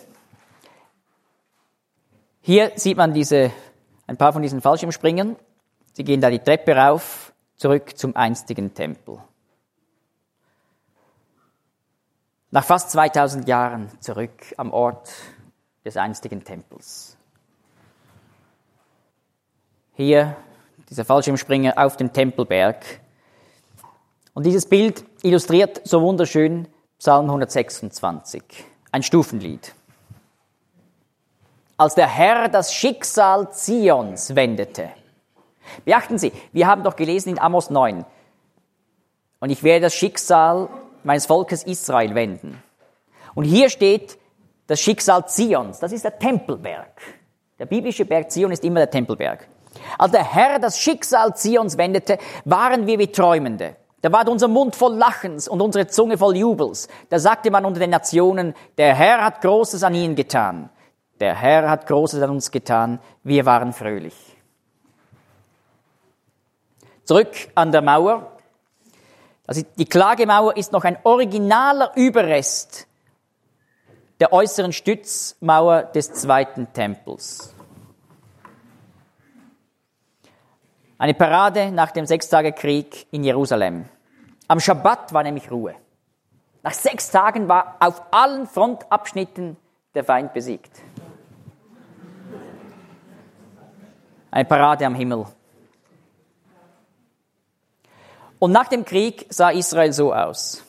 Hier sieht man diese, ein paar von diesen Fallschirmspringern. Sie gehen da die Treppe rauf, zurück zum einstigen Tempel. Nach fast zweitausend Jahren zurück am Ort des einstigen Tempels. Hier dieser Fallschirmspringer auf dem Tempelberg. Und dieses Bild illustriert so wunderschön Psalm hundertsechsundzwanzig, ein Stufenlied. Als der Herr das Schicksal Zions wendete. Beachten Sie, wir haben doch gelesen in Amos neun. Und ich werde das Schicksal meines Volkes Israel wenden. Und hier steht das Schicksal Zions, das ist der Tempelberg. Der biblische Berg Zion ist immer der Tempelberg. Als der Herr das Schicksal Zions wendete, waren wir wie Träumende. Da war unser Mund voll Lachens und unsere Zunge voll Jubels. Da sagte man unter den Nationen, der Herr hat Großes an ihnen getan. Der Herr hat Großes an uns getan. Wir waren fröhlich. Zurück an der Mauer. Also die Klagemauer ist noch ein originaler Überrest der äußeren Stützmauer des zweiten Tempels. Eine Parade nach dem Sechstagekrieg in Jerusalem. Am Schabbat war nämlich Ruhe. Nach sechs Tagen war auf allen Frontabschnitten der Feind besiegt. Eine Parade am Himmel. Und nach dem Krieg sah Israel so aus.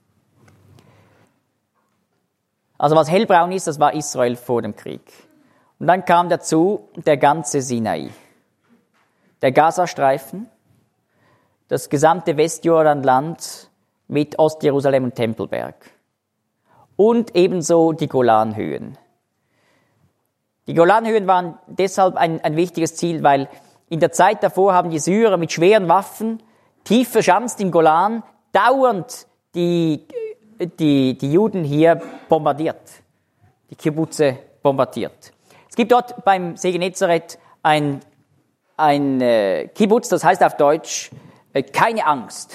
Also was hellbraun ist, das war Israel vor dem Krieg. Und dann kam dazu der ganze Sinai. Der Gazastreifen, das gesamte Westjordanland mit Ostjerusalem und Tempelberg. Und ebenso die Golanhöhen. Die Golanhöhen waren deshalb ein, ein wichtiges Ziel, weil in der Zeit davor haben die Syrer mit schweren Waffen tief verschanzt im Golan, dauernd die, die, die Juden hier bombardiert, die Kibbutze bombardiert. Es gibt dort beim See Genezareth ein, ein äh, Kibbutz, das heißt auf Deutsch, äh, keine Angst.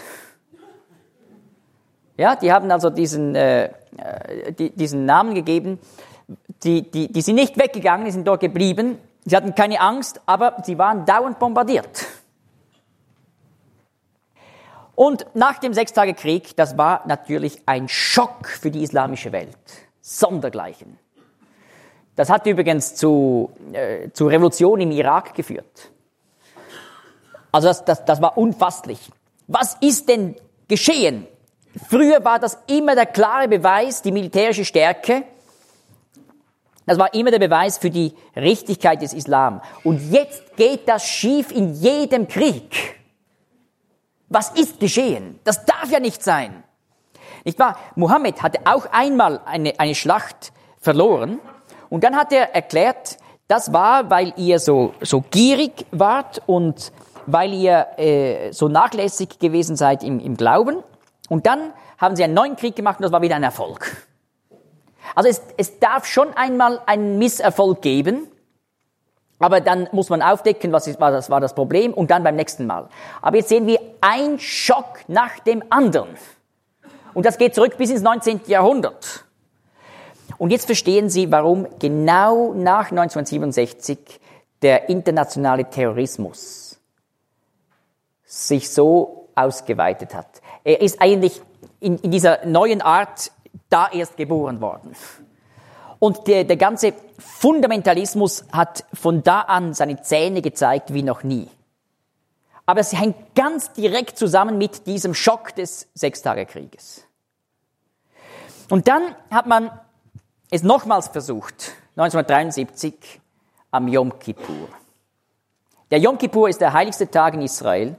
Ja, die haben also diesen, äh, die, diesen Namen gegeben. Die, die, die sind nicht weggegangen, die sind dort geblieben. Sie hatten keine Angst, aber sie waren dauernd bombardiert. Und nach dem Sechstagekrieg, das war natürlich ein Schock für die islamische Welt. Sondergleichen. Das hat übrigens zu, äh, zu Revolution im Irak geführt. Also das, das, das war unfasslich. Was ist denn geschehen? Früher war das immer der klare Beweis, die militärische Stärke. Das war immer der Beweis für die Richtigkeit des Islam. Und jetzt geht das schief in jedem Krieg. Was ist geschehen? Das darf ja nicht sein. Nicht wahr? Mohammed hatte auch einmal eine, eine Schlacht verloren. Und dann hat er erklärt, das war, weil ihr so, so gierig wart und weil ihr äh, so nachlässig gewesen seid im, im Glauben. Und dann haben sie einen neuen Krieg gemacht und das war wieder ein Erfolg. Also es, es darf schon einmal einen Misserfolg geben, aber dann muss man aufdecken, was ist, war, das, war das Problem und dann beim nächsten Mal. Aber jetzt sehen wir ein Schock nach dem anderen. Und das geht zurück bis ins neunzehnten Jahrhundert. Und jetzt verstehen Sie, warum genau nach neunzehnhundertsiebenundsechzig der internationale Terrorismus sich so ausgeweitet hat. Er ist eigentlich in, in dieser neuen Art da erst geboren worden. Und der, der ganze Fundamentalismus hat von da an seine Zähne gezeigt wie noch nie. Aber es hängt ganz direkt zusammen mit diesem Schock des Sechstagekrieges. Und dann hat man es nochmals versucht, neunzehnhundertdreiundsiebzig am Yom Kippur. Der Yom Kippur ist der heiligste Tag in Israel.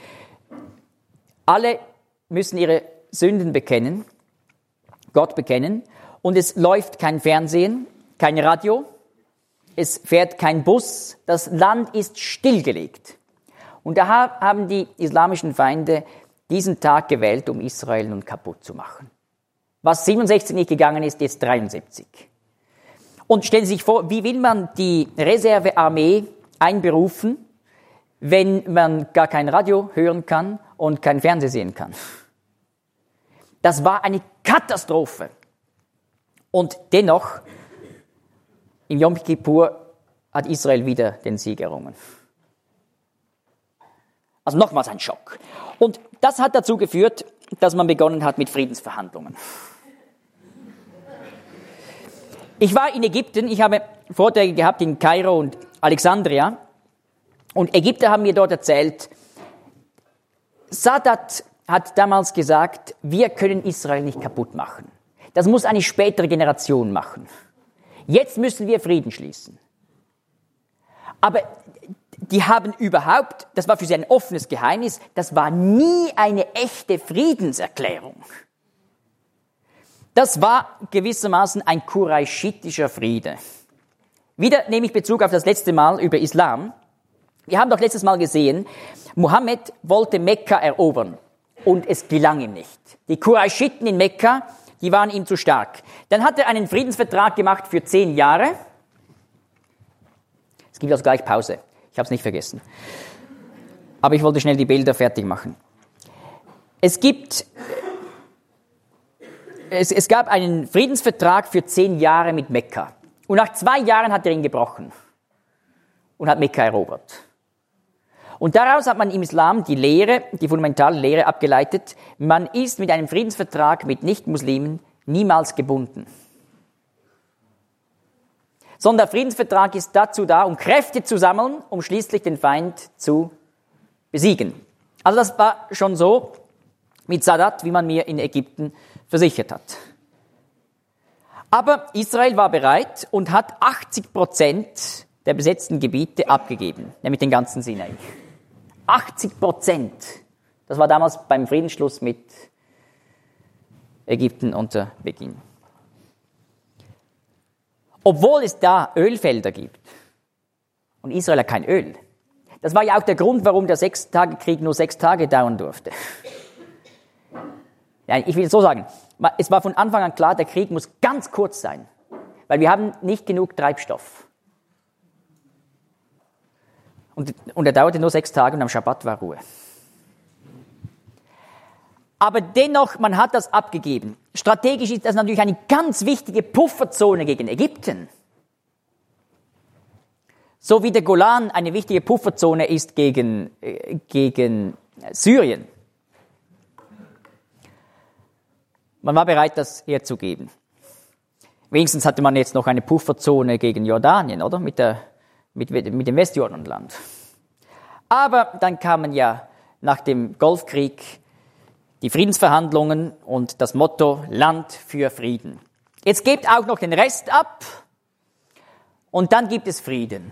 Alle müssen ihre Sünden bekennen, Gott bekennen, und es läuft kein Fernsehen, kein Radio, es fährt kein Bus, das Land ist stillgelegt. Und da haben die islamischen Feinde diesen Tag gewählt, um Israel nun kaputt zu machen. Was siebenundsechzig nicht gegangen ist, jetzt dreiundsiebzig. Und stellen Sie sich vor, wie will man die Reservearmee einberufen, wenn man gar kein Radio hören kann und kein Fernsehen sehen kann? Das war eine Katastrophe. Und dennoch, im Yom Kippur hat Israel wieder den Sieg errungen. Also nochmals ein Schock. Und das hat dazu geführt, dass man begonnen hat mit Friedensverhandlungen. Ich war in Ägypten, ich habe Vorträge gehabt in Kairo und Alexandria. Und Ägypter haben mir dort erzählt, Sadat hat damals gesagt, wir können Israel nicht kaputt machen. Das muss eine spätere Generation machen. Jetzt müssen wir Frieden schließen. Aber die haben überhaupt, das war für sie ein offenes Geheimnis, das war nie eine echte Friedenserklärung. Das war gewissermaßen ein quraischitischer Friede. Wieder nehme ich Bezug auf das letzte Mal über Islam. Wir haben doch letztes Mal gesehen, Mohammed wollte Mekka erobern und es gelang ihm nicht. Die Quraischiten in Mekka, die waren ihm zu stark. Dann hat er einen Friedensvertrag gemacht für zehn Jahre. Es gibt also gleich Pause. Ich habe es nicht vergessen. Aber ich wollte schnell die Bilder fertig machen. Es gibt, es, es gab einen Friedensvertrag für zehn Jahre mit Mekka. Und nach zwei Jahren hat er ihn gebrochen und hat Mekka erobert. Und daraus hat man im Islam die Lehre, die fundamentale Lehre abgeleitet, man ist mit einem Friedensvertrag mit Nicht-Muslimen niemals gebunden. Sondern der Friedensvertrag ist dazu da, um Kräfte zu sammeln, um schließlich den Feind zu besiegen. Also das war schon so mit Sadat, wie man mir in Ägypten versichert hat. Aber Israel war bereit und hat achtzig Prozent der besetzten Gebiete abgegeben, nämlich den ganzen Sinai. achtzig Prozent. Das war damals beim Friedensschluss mit Ägypten unter Beginn. Obwohl es da Ölfelder gibt. Und Israel hat kein Öl. Das war ja auch der Grund, warum der Sechstagekrieg nur sechs Tage dauern durfte. Ja, ich will es so sagen. Es war von Anfang an klar, der Krieg muss ganz kurz sein. Weil wir haben nicht genug Treibstoff. Und, und er dauerte nur sechs Tage und am Schabbat war Ruhe. Aber dennoch, man hat das abgegeben. Strategisch ist das natürlich eine ganz wichtige Pufferzone gegen Ägypten. So wie der Golan eine wichtige Pufferzone ist gegen, äh, gegen Syrien. Man war bereit, das herzugeben. Wenigstens hatte man jetzt noch eine Pufferzone gegen Jordanien, oder? Mit, der, mit, mit dem Westjordanland. Aber dann kamen ja nach dem Golfkrieg die Friedensverhandlungen und das Motto Land für Frieden. Jetzt gebt auch noch den Rest ab und dann gibt es Frieden.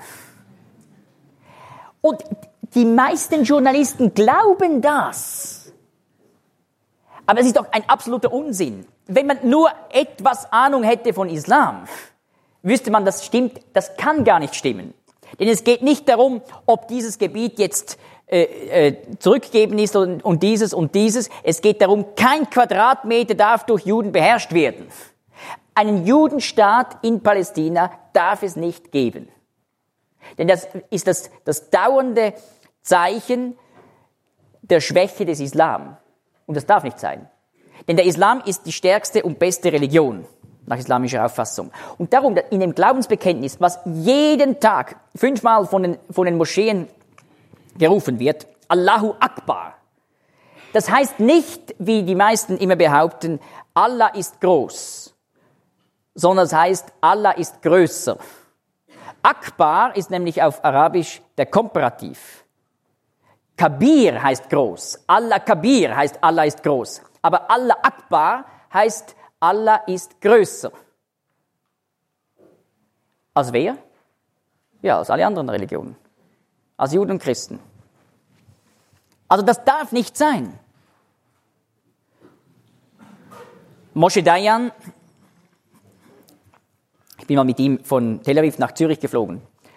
Und die meisten Journalisten glauben das. Aber es ist doch ein absoluter Unsinn. Wenn man nur etwas Ahnung hätte von Islam, wüsste man, das stimmt, das kann gar nicht stimmen. Denn es geht nicht darum, ob dieses Gebiet jetzt äh, äh, zurückgegeben ist und, und dieses und dieses. Es geht darum, kein Quadratmeter darf durch Juden beherrscht werden. Einen Judenstaat in Palästina darf es nicht geben. Denn das ist das, das dauernde Zeichen der Schwäche des Islam. Und das darf nicht sein. Denn der Islam ist die stärkste und beste Religion nach islamischer Auffassung. Und darum, in dem Glaubensbekenntnis, was jeden Tag fünfmal von den, von den Moscheen gerufen wird, Allahu Akbar. Das heißt nicht, wie die meisten immer behaupten, Allah ist groß, sondern es heißt, Allah ist größer. Akbar ist nämlich auf Arabisch der Komparativ. Kabir heißt groß. Allah Kabir heißt Allah ist groß. Aber Allah Akbar heißt Allah ist größer. Als wer? Ja, als alle anderen Religionen. Als Juden und Christen. Also das darf nicht sein. Moshe Dayan, ich bin mal mit ihm von Tel Aviv nach Zürich geflogen.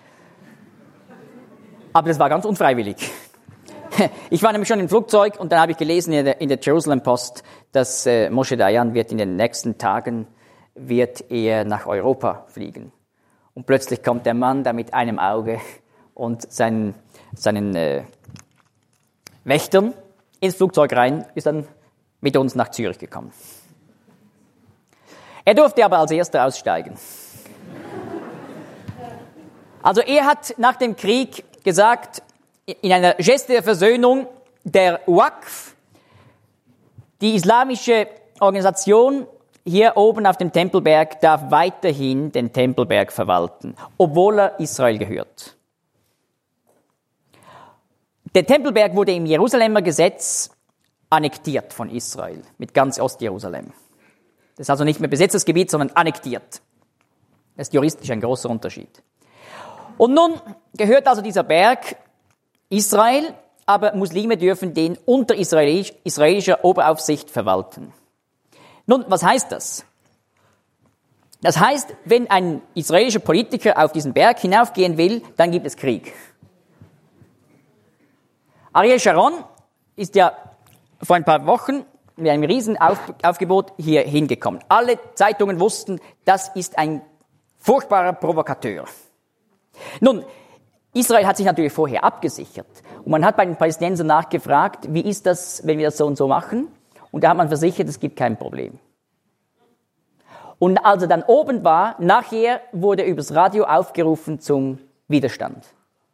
Aber das war ganz unfreiwillig. Ich war nämlich schon im Flugzeug und dann habe ich gelesen in der, in der Jerusalem Post, dass äh, Moshe Dayan wird in den nächsten Tagen wird er nach Europa fliegen. Und plötzlich kommt der Mann da mit einem Auge und seinen, seinen äh, Wächtern ins Flugzeug rein, ist dann mit uns nach Zürich gekommen. Er durfte aber als Erster aussteigen. Also er hat nach dem Krieg gesagt, in einer Geste der Versöhnung, der Waqf, die islamische Organisation hier oben auf dem Tempelberg, darf weiterhin den Tempelberg verwalten, obwohl er Israel gehört. Der Tempelberg wurde im Jerusalemer Gesetz annektiert von Israel, mit ganz Ostjerusalem. Das ist also nicht mehr besetztes Gebiet, sondern annektiert. Das ist juristisch ein großer Unterschied. Und nun gehört also dieser Berg Israel, aber Muslime dürfen den unter israelisch, israelischer Oberaufsicht verwalten. Nun, was heißt das? Das heißt, wenn ein israelischer Politiker auf diesen Berg hinaufgehen will, dann gibt es Krieg. Ariel Sharon ist ja vor ein paar Wochen mit einem riesen Auf- Aufgebot hier hingekommen. Alle Zeitungen wussten, das ist ein furchtbarer Provokateur. Nun, Israel hat sich natürlich vorher abgesichert. Und man hat bei den Palästinensern nachgefragt, wie ist das, wenn wir das so und so machen? Und da hat man versichert, es gibt kein Problem. Und als er dann oben war, nachher wurde übers Radio aufgerufen zum Widerstand.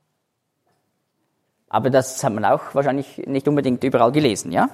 Aber das hat man auch wahrscheinlich nicht unbedingt überall gelesen, ja?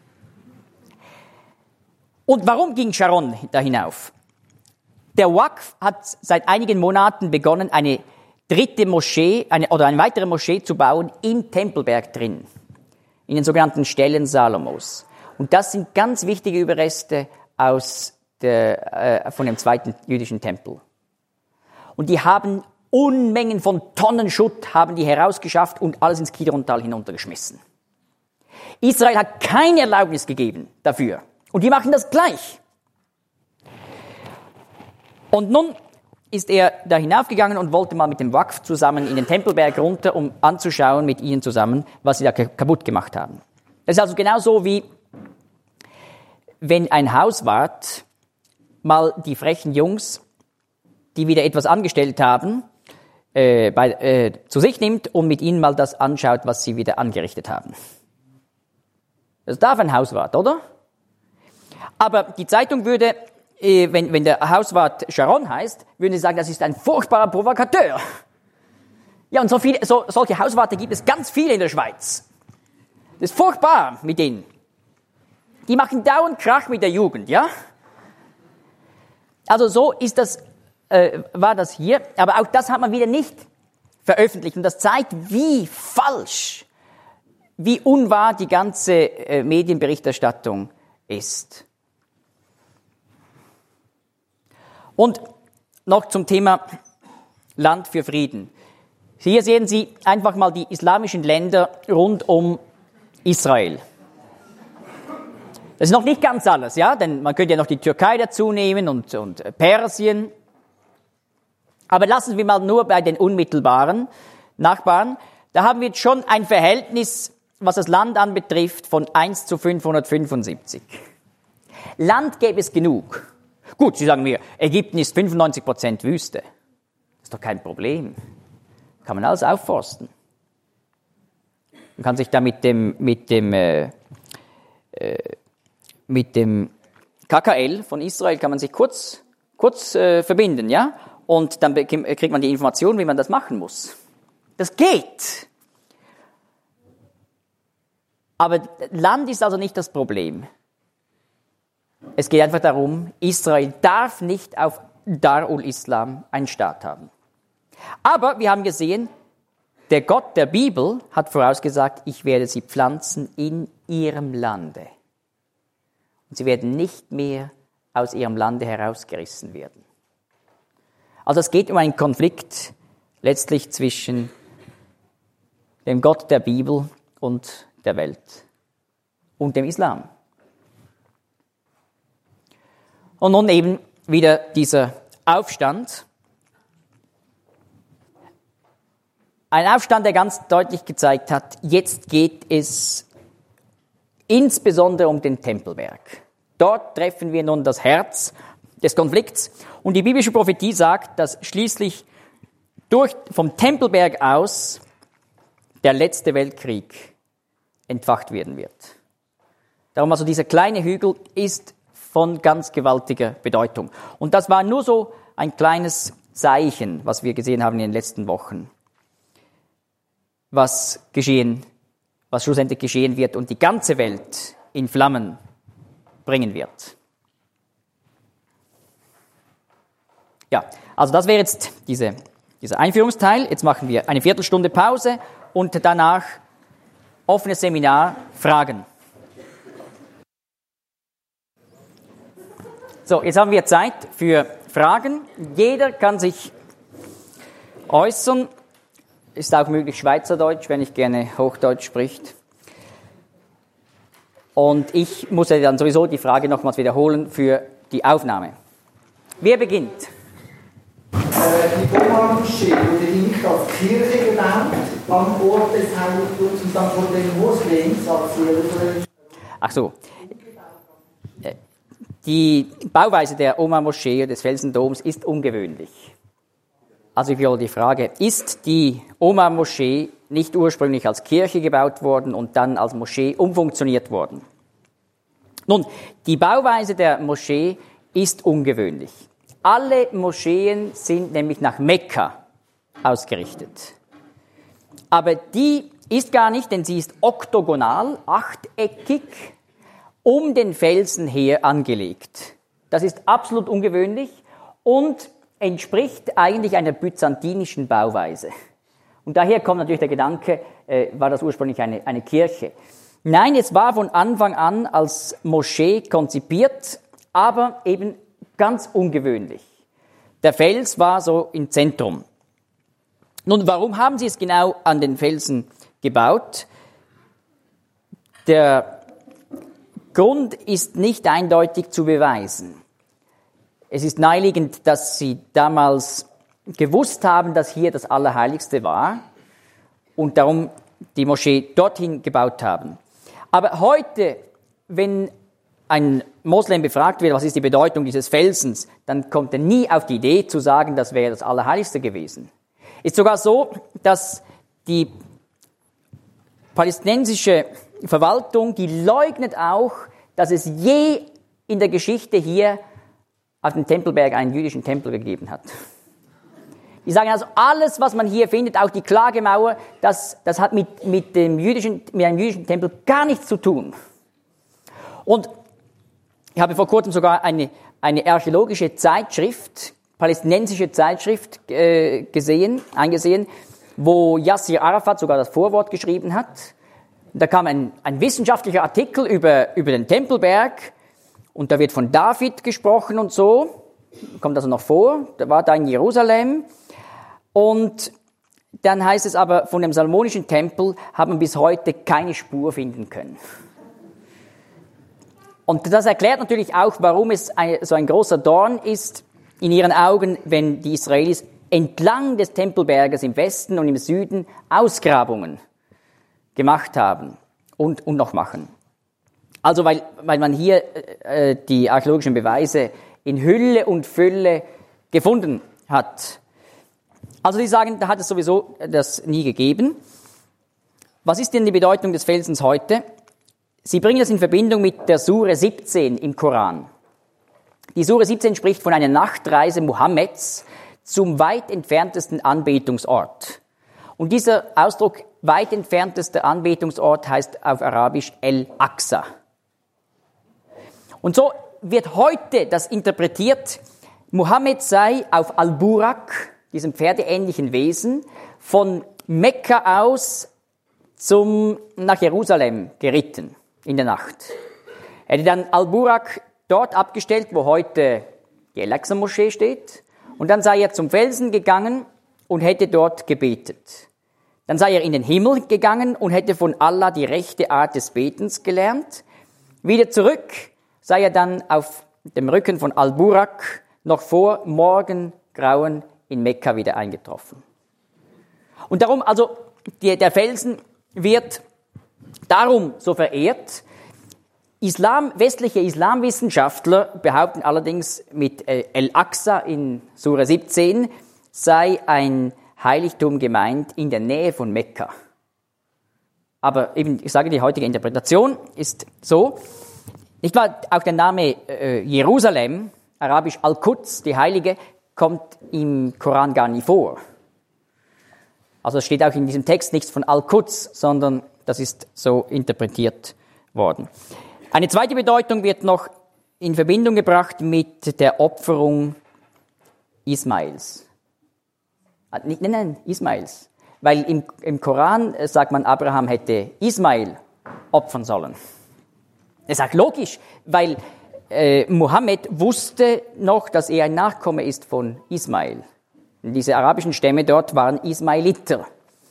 Und warum ging Sharon da hinauf? Der Waqf hat seit einigen Monaten begonnen, eine dritte Moschee eine, oder eine weitere Moschee zu bauen im Tempelberg drin, in den sogenannten Ställen Salomos. Und das sind ganz wichtige Überreste aus der, äh, von dem zweiten jüdischen Tempel. Und die haben Unmengen von Tonnen Schutt haben die herausgeschafft und alles ins Kidrontal hinuntergeschmissen. Israel hat keine Erlaubnis gegeben dafür. Und die machen das gleich. Und nun ist er da hinaufgegangen und wollte mal mit dem Waqf zusammen in den Tempelberg runter, um anzuschauen mit ihnen zusammen, was sie da kaputt gemacht haben. Das ist also genauso wie, wenn ein Hauswart mal die frechen Jungs, die wieder etwas angestellt haben, äh, bei, äh, zu sich nimmt und mit ihnen mal das anschaut, was sie wieder angerichtet haben. Das darf ein Hauswart, oder? Aber die Zeitung würde, äh, wenn, wenn der Hauswart Sharon heißt, würde sie sagen, das ist ein furchtbarer Provokateur. Ja, und so viele, so, solche Hauswarte gibt es ganz viele in der Schweiz. Das ist furchtbar mit denen. Die machen dauernd Krach mit der Jugend, ja? Also so ist das, äh, war das hier. Aber auch das hat man wieder nicht veröffentlicht. Und das zeigt, wie falsch, wie unwahr die ganze äh, Medienberichterstattung ist. Und noch zum Thema Land für Frieden. Hier sehen Sie einfach mal die islamischen Länder rund um Israel. Das ist noch nicht ganz alles, ja, denn man könnte ja noch die Türkei dazu nehmen und, und Persien. Aber lassen wir mal nur bei den unmittelbaren Nachbarn. Da haben wir jetzt schon ein Verhältnis, was das Land anbetrifft, von eins zu fünfhundertfünfundsiebzig. Land gäbe es genug. Gut, Sie sagen mir, Ägypten ist fünfundneunzig Prozent Wüste. Das ist doch kein Problem. Kann man alles aufforsten. Man kann sich da mit dem, mit dem, äh, äh, mit dem K K L von Israel kann man sich kurz, kurz äh, verbinden, ja? Und dann kriegt man die Information, wie man das machen muss. Das geht. Aber Land ist also nicht das Problem. Es geht einfach darum, Israel darf nicht auf Dar ul-Islam einen Staat haben. Aber wir haben gesehen, der Gott der Bibel hat vorausgesagt, ich werde sie pflanzen in ihrem Lande. Und sie werden nicht mehr aus ihrem Lande herausgerissen werden. Also es geht um einen Konflikt letztlich zwischen dem Gott der Bibel und der Welt und dem Islam. Und nun eben wieder dieser Aufstand. Ein Aufstand, der ganz deutlich gezeigt hat, jetzt geht es insbesondere um den Tempelberg. Dort treffen wir nun das Herz des Konflikts. Und die biblische Prophetie sagt, dass schließlich durch, vom Tempelberg aus der letzte Weltkrieg entfacht werden wird. Darum also dieser kleine Hügel ist von ganz gewaltiger Bedeutung. Und das war nur so ein kleines Zeichen, was wir gesehen haben in den letzten Wochen, was geschehen, was schlussendlich geschehen wird und die ganze Welt in Flammen bringen wird. Ja, also das wäre jetzt diese, dieser Einführungsteil. Jetzt machen wir eine Viertelstunde Pause und danach offenes Seminar, Fragen. So, jetzt haben wir Zeit für Fragen. Jeder kann sich äußern. Ist auch möglich Schweizerdeutsch, wenn ich gerne Hochdeutsch spricht. Und ich muss ja dann sowieso die Frage nochmals wiederholen für die Aufnahme. Wer beginnt? Äh, die Omar-Moschee wurde nicht als Kirche gebaut, am Ort des Heiligtums und dann von den Moslems als Jerusalem. Ach so. Die Bauweise der Omar-Moschee, des Felsendoms, ist ungewöhnlich. Also ich wiederhole die Frage, ist die Omar-Moschee nicht ursprünglich als Kirche gebaut worden und dann als Moschee umfunktioniert worden? Nun, die Bauweise der Moschee ist ungewöhnlich. Alle Moscheen sind nämlich nach Mekka ausgerichtet. Aber die ist gar nicht, denn sie ist oktogonal, achteckig, um den Felsen her angelegt. Das ist absolut ungewöhnlich und entspricht eigentlich einer byzantinischen Bauweise. Und daher kommt natürlich der Gedanke, äh, war das ursprünglich eine, eine Kirche? Nein, es war von Anfang an als Moschee konzipiert, aber eben ganz ungewöhnlich. Der Fels war so im Zentrum. Nun, warum haben sie es genau an den Felsen gebaut? Der Grund ist nicht eindeutig zu beweisen. Es ist naheliegend, dass sie damals gewusst haben, dass hier das Allerheiligste war und darum die Moschee dorthin gebaut haben. Aber heute, wenn ein Moslem befragt wird, was ist die Bedeutung dieses Felsens, dann kommt er nie auf die Idee zu sagen, das wäre das Allerheiligste gewesen. Ist sogar so, dass die palästinensische Verwaltung, die leugnet auch, dass es je in der Geschichte hier auf dem Tempelberg einen jüdischen Tempel gegeben hat. Die sagen also, alles, was man hier findet, auch die Klagemauer, das, das hat mit, mit, dem jüdischen, mit einem jüdischen Tempel gar nichts zu tun. Und ich habe vor kurzem sogar eine, eine archäologische Zeitschrift, palästinensische Zeitschrift äh, gesehen, eingesehen, wo Yasser Arafat sogar das Vorwort geschrieben hat. Da kam ein, ein wissenschaftlicher Artikel über, über den Tempelberg und da wird von David gesprochen und so, kommt also noch vor, der war da in Jerusalem. Und dann heißt es aber, von dem Salomonischen Tempel haben wir bis heute keine Spur finden können. Und das erklärt natürlich auch, warum es ein, so ein großer Dorn ist in ihren Augen, wenn die Israelis entlang des Tempelberges im Westen und im Süden Ausgrabungen gemacht haben und, und noch machen. Also weil, weil man hier äh, die archäologischen Beweise in Hülle und Fülle gefunden hat. Also die sagen, da hat es sowieso das nie gegeben. Was ist denn die Bedeutung des Felsens heute? Sie bringen das in Verbindung mit der Sure siebzehn im Koran. Die Sure siebzehn spricht von einer Nachtreise Mohammeds zum weit entferntesten Anbetungsort. Und dieser Ausdruck weit entferntester Anbetungsort heißt auf Arabisch El-Aqsa. Und so wird heute das interpretiert, Mohammed sei auf Al-Burak, diesem pferdeähnlichen Wesen, von Mekka aus zum, nach Jerusalem geritten in der Nacht. Er hätte dann Al-Burak dort abgestellt, wo heute die El-Aqsa-Moschee steht. Und dann sei er zum Felsen gegangen und hätte dort gebetet. Dann sei er in den Himmel gegangen und hätte von Allah die rechte Art des Betens gelernt. Wieder zurück sei er dann auf dem Rücken von Al-Burak noch vor Morgengrauen in Mekka wieder eingetroffen. Und darum, also die, der Felsen wird darum so verehrt. Islam, westliche Islamwissenschaftler behaupten allerdings, mit El-Aqsa in Sura siebzehn sei ein Heiligtum gemeint in der Nähe von Mekka. Aber eben, ich sage, die heutige Interpretation ist so. Nicht wahr? Auch der Name äh, Jerusalem, arabisch Al-Quds, die Heilige, kommt im Koran gar nie vor. Also es steht auch in diesem Text nichts von Al-Quds, sondern das ist so interpretiert worden. Eine zweite Bedeutung wird noch in Verbindung gebracht mit der Opferung Ismails. Nein, nein, Ismails. Weil im, im Koran sagt man, Abraham hätte Ismail opfern sollen. Das ist auch logisch, weil äh, Mohammed wusste noch, dass er ein Nachkomme ist von Ismail. Diese arabischen Stämme dort waren Ismailiter.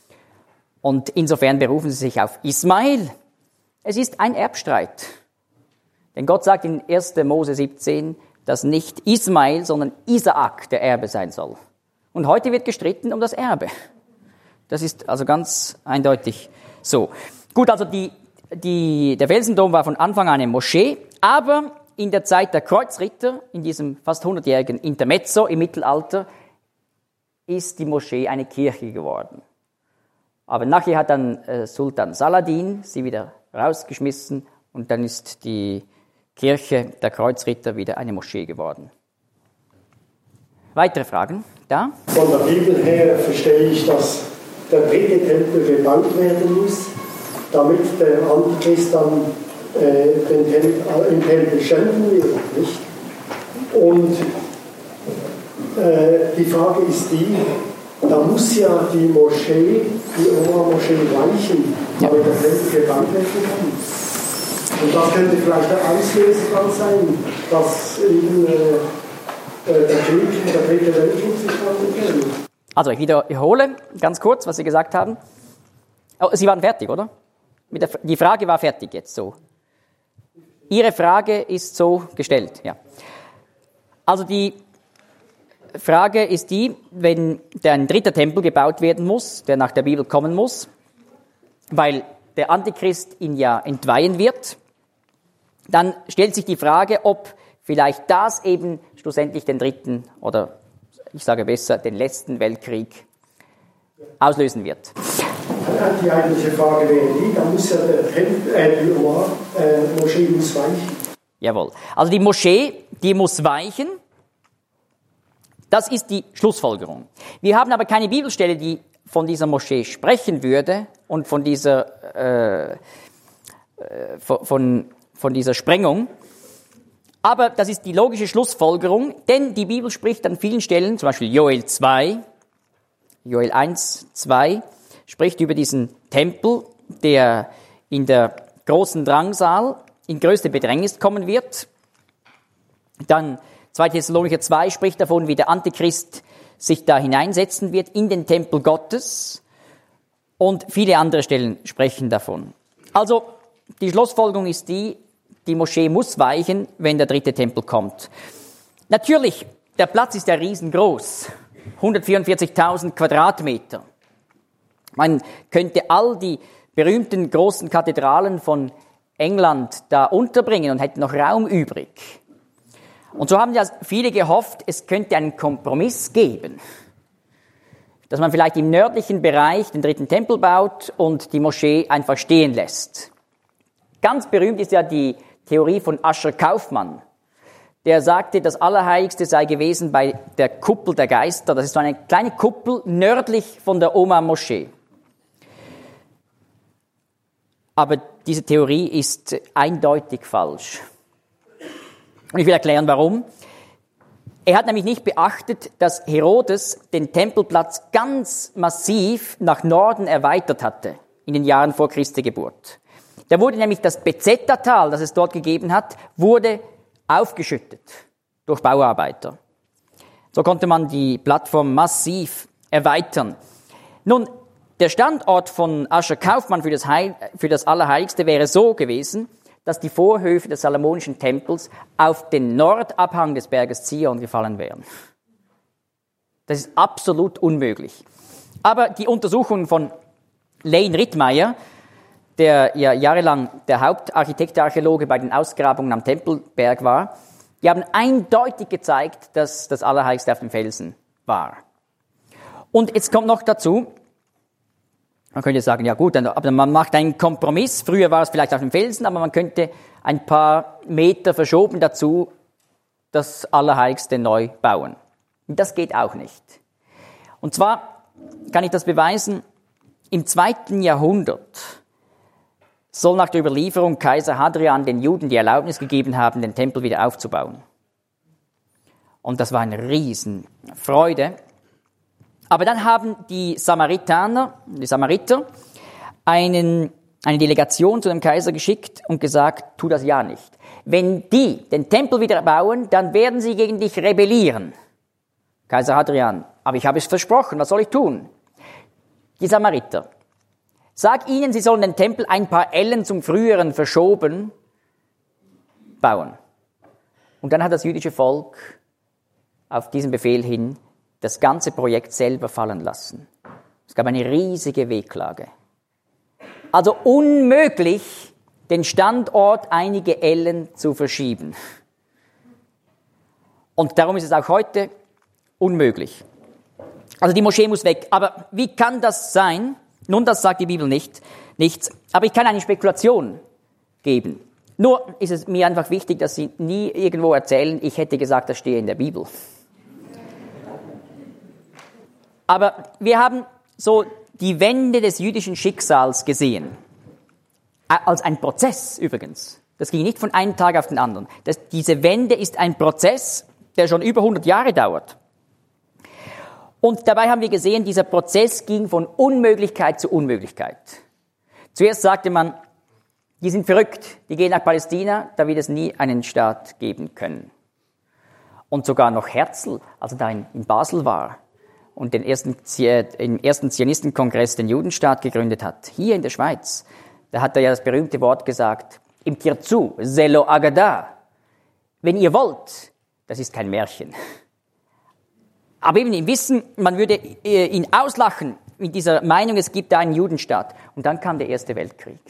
Und insofern berufen sie sich auf Ismail. Es ist ein Erbstreit. Denn Gott sagt in erster Mose siebzehn, dass nicht Ismail, sondern Isaak der Erbe sein soll. Und heute wird gestritten um das Erbe. Das ist also ganz eindeutig so. Gut, also die, die, der Felsendom war von Anfang an eine Moschee, aber in der Zeit der Kreuzritter, in diesem fast hundertjährigen Intermezzo im Mittelalter, ist die Moschee eine Kirche geworden. Aber nachher hat dann äh, Sultan Saladin sie wieder rausgeschmissen und dann ist die Kirche der Kreuzritter wieder eine Moschee geworden. Weitere Fragen? Da? Von der Bibel her verstehe ich, dass der dritte Tempel gebaut werden muss, damit der Antichrist dann äh, den Tempel, äh, den Tempel schänden wird, nicht? Und äh, die Frage ist die, da muss ja die Moschee, die Oma-Moschee weichen, damit der Tempel gebaut werden kann. Und das könnte vielleicht der Auslöser dann sein, dass eben äh, der Krieg, der dritte Weltkrieg zustande käme. Also ich wiederhole ganz kurz, was Sie gesagt haben. Oh, Sie waren fertig, oder? Mit der, die Frage war fertig jetzt so. Ihre Frage ist so gestellt, ja. Also die Frage ist die, wenn der ein dritter Tempel gebaut werden muss, der nach der Bibel kommen muss, weil der Antichrist ihn ja entweihen wird, dann stellt sich die Frage, ob vielleicht das eben schlussendlich den dritten oder ich sage besser, den letzten Weltkrieg auslösen wird. Die eigentliche Frage wäre die, da muss ja der Tempel, äh, die äh, Moschee muss weichen. Jawohl. Also die Moschee, die muss weichen. Das ist die Schlussfolgerung. Wir haben aber keine Bibelstelle, die von dieser Moschee sprechen würde und von dieser, äh, äh, von, von dieser Sprengung. Aber das ist die logische Schlussfolgerung, denn die Bibel spricht an vielen Stellen, zum Beispiel Joel zwei, Joel eins, zwei, spricht über diesen Tempel, der in der großen Drangsal in größte Bedrängnis kommen wird. Dann zweiter Thessalonicher zwei spricht davon, wie der Antichrist sich da hineinsetzen wird in den Tempel Gottes. Und viele andere Stellen sprechen davon. Also die Schlussfolgerung ist die, die Moschee muss weichen, wenn der dritte Tempel kommt. Natürlich, der Platz ist ja riesengroß, hundertvierundvierzigtausend Quadratmeter. Man könnte all die berühmten großen Kathedralen von England da unterbringen und hätte noch Raum übrig. Und so haben ja viele gehofft, es könnte einen Kompromiss geben, dass man vielleicht im nördlichen Bereich den dritten Tempel baut und die Moschee einfach stehen lässt. Ganz berühmt ist ja die Theorie von Ascher Kaufmann, der sagte, das Allerheiligste sei gewesen bei der Kuppel der Geister. Das ist so eine kleine Kuppel nördlich von der Oma-Moschee. Aber diese Theorie ist eindeutig falsch. Und ich will erklären, warum. Er hat nämlich nicht beachtet, dass Herodes den Tempelplatz ganz massiv nach Norden erweitert hatte, in den Jahren vor Christi Geburt. Da wurde nämlich das Bezeta-Tal, das es dort gegeben hat, wurde aufgeschüttet durch Bauarbeiter. So konnte man die Plattform massiv erweitern. Nun, der Standort von Ascher Kaufmann für das, Heil, für das Allerheiligste wäre so gewesen, dass die Vorhöfe des Salomonischen Tempels auf den Nordabhang des Berges Zion gefallen wären. Das ist absolut unmöglich. Aber die Untersuchungen von Lane Rittmeier, der ja jahrelang der Hauptarchitekt der Archäologe bei den Ausgrabungen am Tempelberg war, die haben eindeutig gezeigt, dass das Allerheiligste auf dem Felsen war. Und jetzt kommt noch dazu, man könnte sagen, ja gut, aber man macht einen Kompromiss. Früher war es vielleicht auf dem Felsen, aber man könnte ein paar Meter verschoben dazu das Allerheiligste neu bauen. Und das geht auch nicht. Und zwar kann ich das beweisen, im zweiten Jahrhundert soll nach der Überlieferung Kaiser Hadrian den Juden die Erlaubnis gegeben haben, den Tempel wieder aufzubauen. Und das war eine Riesenfreude. Aber dann haben die Samaritaner, die Samariter, einen, eine Delegation zu dem Kaiser geschickt und gesagt, tu das ja nicht. Wenn die den Tempel wieder bauen, dann werden sie gegen dich rebellieren. Kaiser Hadrian, aber ich habe es versprochen, was soll ich tun? Die Samariter, sag ihnen, sie sollen den Tempel ein paar Ellen zum Früheren verschoben bauen. Und dann hat das jüdische Volk auf diesen Befehl hin das ganze Projekt selber fallen lassen. Es gab eine riesige Wehklage. Also unmöglich, den Standort einige Ellen zu verschieben. Und darum ist es auch heute unmöglich. Also die Moschee muss weg. Aber wie kann das sein? Nun, das sagt die Bibel nicht, nichts. Aber ich kann eine Spekulation geben. Nur ist es mir einfach wichtig, dass Sie nie irgendwo erzählen, ich hätte gesagt, das stehe in der Bibel. Aber wir haben so die Wende des jüdischen Schicksals gesehen. Als ein Prozess übrigens. Das ging nicht von einem Tag auf den anderen. Das, diese Wende ist ein Prozess, der schon über hundert Jahre dauert. Und dabei haben wir gesehen, dieser Prozess ging von Unmöglichkeit zu Unmöglichkeit. Zuerst sagte man, die sind verrückt, die gehen nach Palästina, da wird es nie einen Staat geben können. Und sogar noch Herzl, als er da in, in Basel war und den ersten, im ersten Zionistenkongress den Judenstaat gegründet hat, hier in der Schweiz, da hat er ja das berühmte Wort gesagt, im Tirzu, Zelo Agada, wenn ihr wollt, das ist kein Märchen. Aber eben im Wissen, man würde ihn auslachen mit dieser Meinung, es gibt da einen Judenstaat. Und dann kam der Erste Weltkrieg.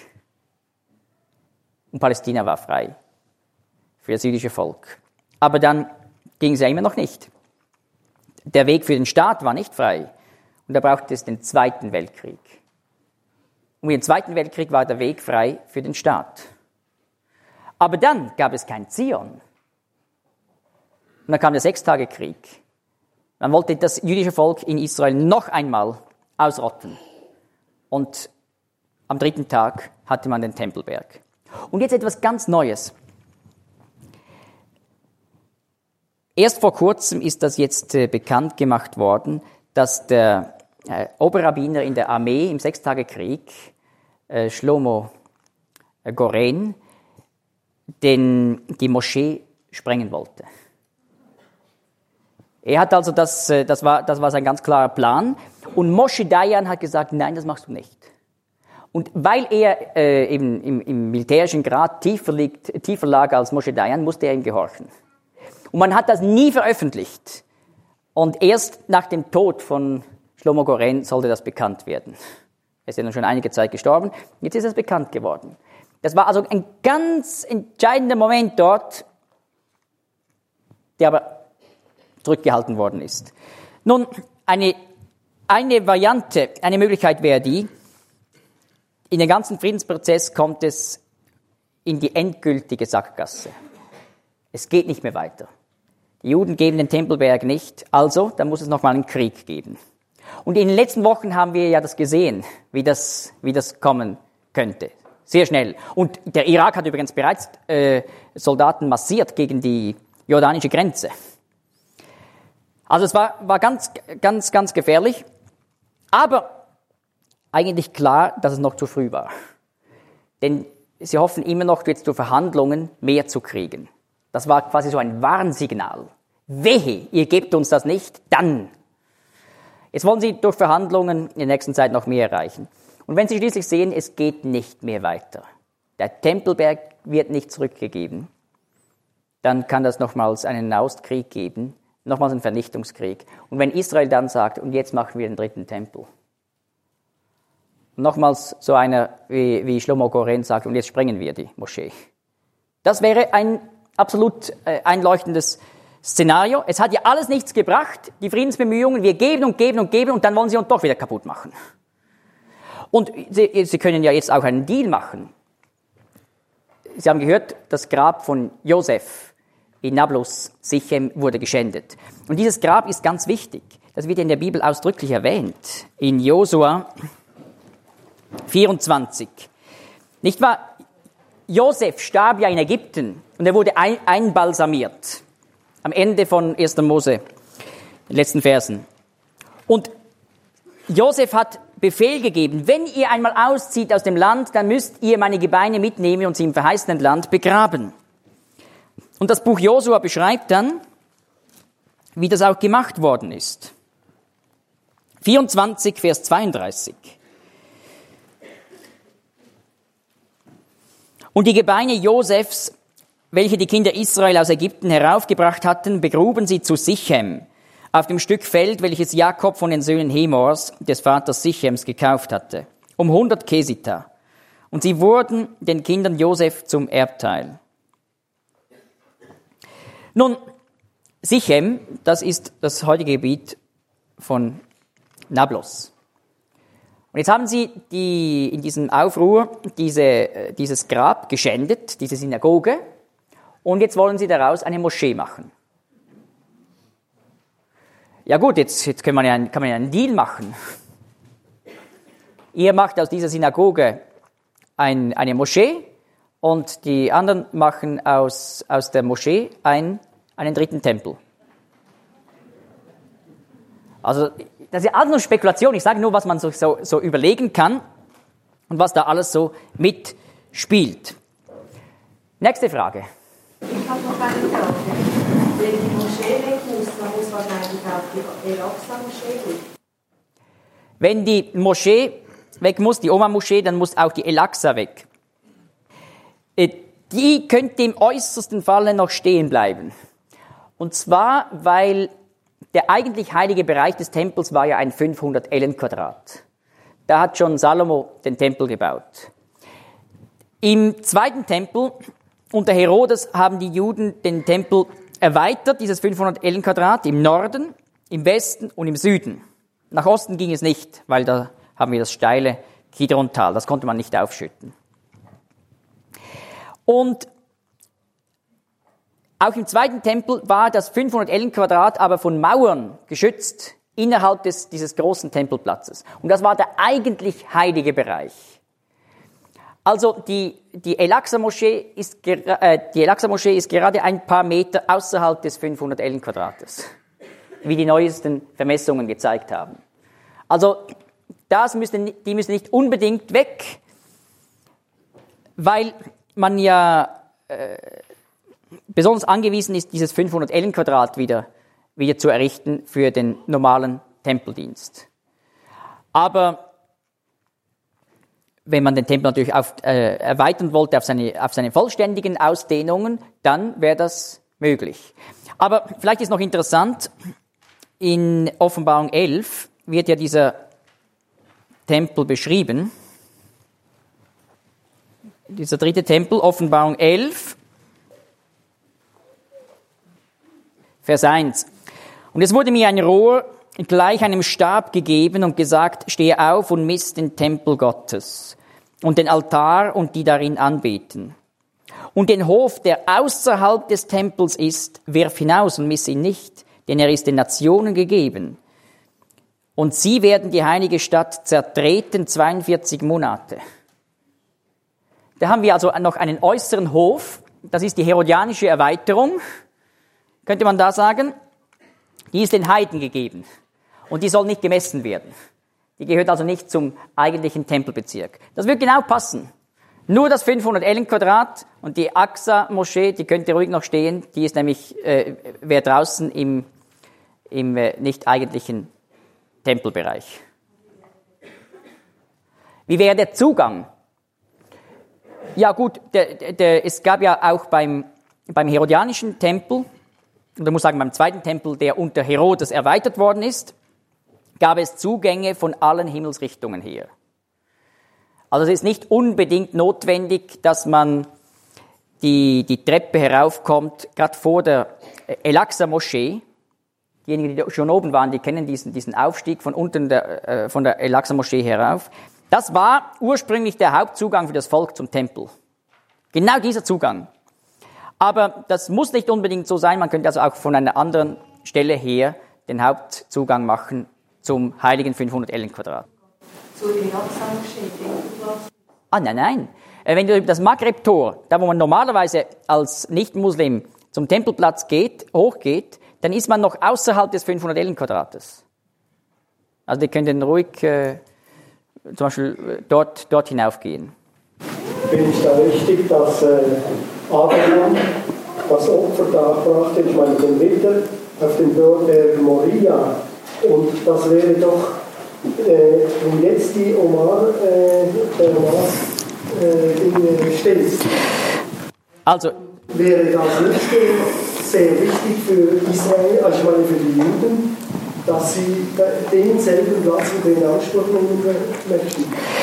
Und Palästina war frei für das jüdische Volk. Aber dann ging es ja immer noch nicht. Der Weg für den Staat war nicht frei. Und da brauchte es den Zweiten Weltkrieg. Und im Zweiten Weltkrieg war der Weg frei für den Staat. Aber dann gab es kein Zion. Und dann kam der Sechstagekrieg. Man wollte das jüdische Volk in Israel noch einmal ausrotten. Und am dritten Tag hatte man den Tempelberg. Und jetzt etwas ganz Neues. Erst vor kurzem ist das jetzt äh, bekannt gemacht worden, dass der äh, Oberrabbiner in der Armee im Sechstagekrieg, äh, Shlomo äh, Goren, den, die Moschee sprengen wollte. Er hat also das, das war, das war sein ganz klarer Plan. Und Moshe Dayan hat gesagt, nein, das machst du nicht. Und weil er äh, eben im, im militärischen Grad tiefer, liegt, tiefer lag als Moshe Dayan, musste er ihm gehorchen. Und man hat das nie veröffentlicht. Und erst nach dem Tod von Shlomo Goren sollte das bekannt werden. Er ist ja nun schon einige Zeit gestorben. Jetzt ist es bekannt geworden. Das war also ein ganz entscheidender Moment dort, der aber zurückgehalten worden ist. Nun, eine, eine Variante, eine Möglichkeit wäre die, in den ganzen Friedensprozess kommt es in die endgültige Sackgasse. Es geht nicht mehr weiter. Die Juden geben den Tempelberg nicht, also dann muss es nochmal einen Krieg geben. Und in den letzten Wochen haben wir ja das gesehen, wie das, wie das kommen könnte. Sehr schnell. Und der Irak hat übrigens bereits äh, Soldaten massiert gegen die jordanische Grenze. Also es war, war ganz, ganz, ganz gefährlich, aber eigentlich klar, dass es noch zu früh war. Denn sie hoffen immer noch jetzt durch Verhandlungen mehr zu kriegen. Das war quasi so ein Warnsignal. Wehe, ihr gebt uns das nicht, dann. Jetzt wollen sie durch Verhandlungen in der nächsten Zeit noch mehr erreichen. Und wenn sie schließlich sehen, es geht nicht mehr weiter, der Tempelberg wird nicht zurückgegeben, dann kann das nochmals einen Naustkrieg geben, nochmals einen Vernichtungskrieg. Und wenn Israel dann sagt, und jetzt machen wir den dritten Tempel, nochmals so einer wie, wie Shlomo Goren sagt, und jetzt sprengen wir die Moschee. Das wäre ein absolut äh, einleuchtendes Szenario. Es hat ja alles nichts gebracht, die Friedensbemühungen, wir geben und geben und geben und dann wollen sie uns doch wieder kaputt machen. Und sie, sie können ja jetzt auch einen Deal machen. Sie haben gehört, das Grab von Josef in Nablus, Sichem, wurde geschändet. Und dieses Grab ist ganz wichtig. Das wird in der Bibel ausdrücklich erwähnt. In Josua vierundzwanzig. Nicht wahr? Josef starb ja in Ägypten und er wurde ein, einbalsamiert. Am Ende von erster Mose, den letzten Versen. Und Josef hat Befehl gegeben, wenn ihr einmal auszieht aus dem Land, dann müsst ihr meine Gebeine mitnehmen und sie im verheißenen Land begraben. Und das Buch Josua beschreibt dann, wie das auch gemacht worden ist. vierundzwanzig, Vers zweiunddreißig. Und die Gebeine Josefs, welche die Kinder Israel aus Ägypten heraufgebracht hatten, begruben sie zu Sichem, auf dem Stück Feld, welches Jakob von den Söhnen Hemors, des Vaters Sichems, gekauft hatte, um hundert Kesita. Und sie wurden den Kindern Josef zum Erbteil. Nun, Sichem, das ist das heutige Gebiet von Nablus. Und jetzt haben sie die, in diesem Aufruhr diese, dieses Grab geschändet, diese Synagoge, und jetzt wollen sie daraus eine Moschee machen. Ja gut, jetzt, jetzt kann man ja, einen, kann man ja einen Deal machen. Ihr macht aus dieser Synagoge ein, eine Moschee und die anderen machen aus, aus der Moschee ein, einen dritten Tempel. Also das ist ja alles nur Spekulation. Ich sage nur, was man so, so, so überlegen kann und was da alles so mitspielt. Nächste Frage. Ich habe noch eine Frage. Wenn die Moschee weg muss, dann muss wahrscheinlich auch die El-Aqsa-Moschee weg. Wenn die Moschee weg muss, die Oma-Moschee, dann muss auch die El-Aqsa weg. Die könnte im äußersten Falle noch stehen bleiben. Und zwar, weil der eigentlich heilige Bereich des Tempels war ja ein fünfhundert Ellen Quadrat. Da hat schon Salomo den Tempel gebaut. Im zweiten Tempel unter Herodes haben die Juden den Tempel erweitert, dieses fünfhundert Ellen Quadrat, im Norden, im Westen und im Süden. Nach Osten ging es nicht, weil da haben wir das steile Kidron-Tal, das konnte man nicht aufschütten. Und auch im zweiten Tempel war das fünfhundert Ellen Quadrat aber von Mauern geschützt innerhalb des, dieses großen Tempelplatzes. Und das war der eigentlich heilige Bereich. Also die, die El-Aqsa-Moschee ist, äh, die El-Aqsa-Moschee ist gerade ein paar Meter außerhalb des fünfhundert Ellen Quadrates, wie die neuesten Vermessungen gezeigt haben. Also das müssen, die müssen nicht unbedingt weg, weil man ja äh, besonders angewiesen ist, dieses fünfhundert Ellen Quadrat wieder, wieder zu errichten für den normalen Tempeldienst. Aber wenn man den Tempel natürlich auf, äh, erweitern wollte auf seine, auf seine vollständigen Ausdehnungen, dann wäre das möglich. Aber vielleicht ist noch interessant, in Offenbarung elf wird ja dieser Tempel beschrieben. Dieser dritte Tempel, Offenbarung elf, Vers eins. Und es wurde mir ein Rohr gleich einem Stab gegeben und gesagt, stehe auf und miss den Tempel Gottes und den Altar und die darin anbeten. Und den Hof, der außerhalb des Tempels ist, wirf hinaus und miss ihn nicht, denn er ist den Nationen gegeben. Und sie werden die heilige Stadt zertreten zweiundvierzig Monate. Da haben wir also noch einen äußeren Hof, das ist die herodianische Erweiterung, könnte man da sagen. Die ist den Heiden gegeben. Und die soll nicht gemessen werden. Die gehört also nicht zum eigentlichen Tempelbezirk. Das wird genau passen. Nur das fünfhundert Ellen Quadrat und die Aqsa-Moschee, die könnte ruhig noch stehen. Die ist nämlich, äh, wäre draußen im, im äh, nicht eigentlichen Tempelbereich. Wie wäre der Zugang? Ja gut, der, der, es gab ja auch beim, beim herodianischen Tempel, oder muss sagen beim zweiten Tempel, der unter Herodes erweitert worden ist, gab es Zugänge von allen Himmelsrichtungen her. Also es ist nicht unbedingt notwendig, dass man die, die Treppe heraufkommt, gerade vor der El-Aqsa-Moschee. Diejenigen, die schon oben waren, die kennen diesen, diesen Aufstieg von unten der, äh, von der El-Aqsa-Moschee herauf. Das war ursprünglich der Hauptzugang für das Volk zum Tempel. Genau dieser Zugang. Aber das muss nicht unbedingt so sein. Man könnte also auch von einer anderen Stelle her den Hauptzugang machen zum heiligen fünfhundert Ellen Quadrat. Zu den Aqsa-Moschee. Ah, nein, nein. Wenn du über das Maghreb-Tor, da wo man normalerweise als Nicht-Muslim zum Tempelplatz geht, hochgeht, dann ist man noch außerhalb des fünfhundert Ellen Quadrates. Also die können ruhig äh, zum Beispiel dort, dort hinaufgehen. Bin ich da richtig, dass äh, Abraham das Opfer darbrachte, ich meine den Ritter, auf dem Berg Moria. Und das wäre doch, äh, wenn jetzt die Omar, äh, der Omar äh, stellst, also, wäre das nicht sehr wichtig für Israel, also ich meine für die Juden, dass sie denselben Platz wieder in Anspruch nehmen möchten?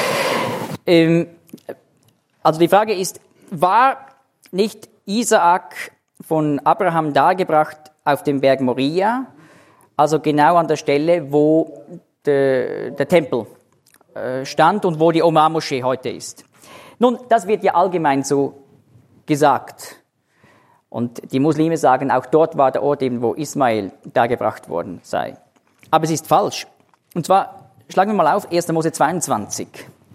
Ähm, also die Frage ist, war nicht Isaak von Abraham dargebracht auf dem Berg Moria, also genau an der Stelle, wo de, der Tempel äh, stand und wo die Omar-Moschee heute ist? Nun, das wird ja allgemein so gesagt. Und die Muslime sagen, auch dort war der Ort eben, wo Ismael dargebracht worden sei. Aber es ist falsch. Und zwar, schlagen wir mal auf, erster Mose zweiundzwanzig.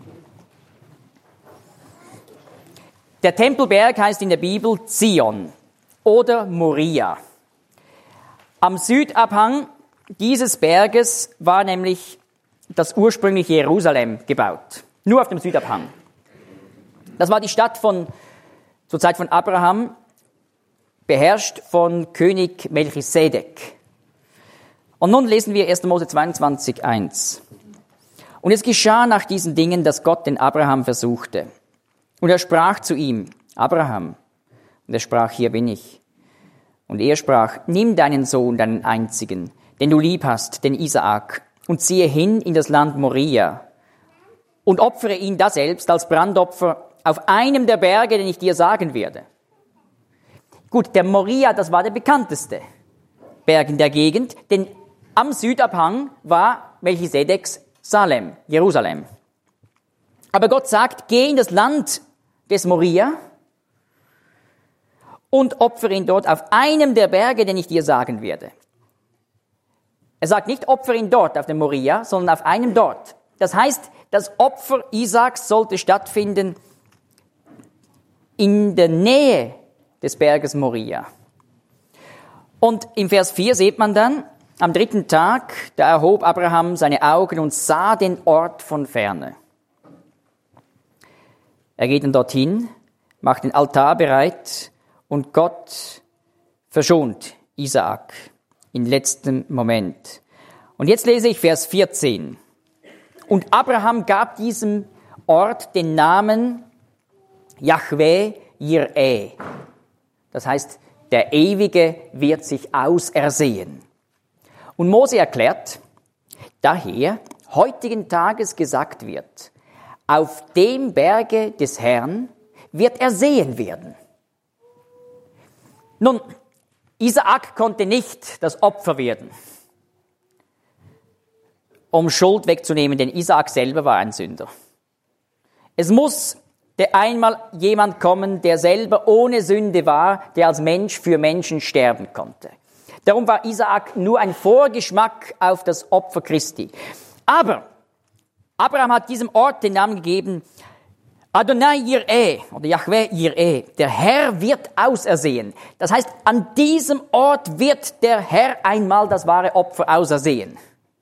Der Tempelberg heißt in der Bibel Zion oder Moria. Am Südabhang dieses Berges war nämlich das ursprüngliche Jerusalem gebaut. Nur auf dem Südabhang. Das war die Stadt von, zur Zeit von Abraham, beherrscht von König Melchisedek. Und nun lesen wir erster Mose zweiundzwanzig, eins. Und es geschah nach diesen Dingen, dass Gott den Abraham versuchte. Und er sprach zu ihm, Abraham. Und er sprach, hier bin ich. Und er sprach, nimm deinen Sohn, deinen einzigen, den du lieb hast, den Isaak, und ziehe hin in das Land Moria und opfere ihn daselbst als Brandopfer auf einem der Berge, den ich dir sagen werde. Gut, der Moria, das war der bekannteste Berg in der Gegend, denn am Südabhang war Melchisedeks Salem, Jerusalem. Aber Gott sagt, geh in das Land des Moria und opfere ihn dort auf einem der Berge, den ich dir sagen werde. Er sagt nicht, opfere ihn dort auf dem Moria, sondern auf einem dort. Das heißt, das Opfer Isaaks sollte stattfinden in der Nähe des Berges Moria. Und im Vers vier sieht man dann, am dritten Tag, da erhob Abraham seine Augen und sah den Ort von ferne. Er geht dann dorthin, macht den Altar bereit und Gott verschont Isaak im letzten Moment. Und jetzt lese ich Vers vierzehn. Und Abraham gab diesem Ort den Namen Yahweh Jireh. Das heißt, der Ewige wird sich ausersehen. Und Mose erklärt, daher heutigen Tages gesagt wird, auf dem Berge des Herrn wird er sehen werden. Nun, Isaak konnte nicht das Opfer werden, um Schuld wegzunehmen, denn Isaak selber war ein Sünder. Es muss der einmal jemand kommen, der selber ohne Sünde war, der als Mensch für Menschen sterben konnte. Darum war Isaak nur ein Vorgeschmack auf das Opfer Christi. Aber Abraham hat diesem Ort den Namen gegeben, Adonai Jireh oder Yahweh Jireh, der Herr wird ausersehen. Das heißt, an diesem Ort wird der Herr einmal das wahre Opfer ausersehen.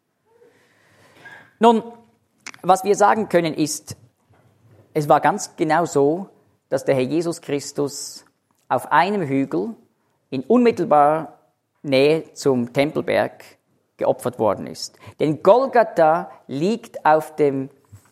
Nun, was wir sagen können ist, es war ganz genau so, dass der Herr Jesus Christus auf einem Hügel in unmittelbarer Nähe zum Tempelberg geopfert worden ist. Denn Golgatha liegt auf dem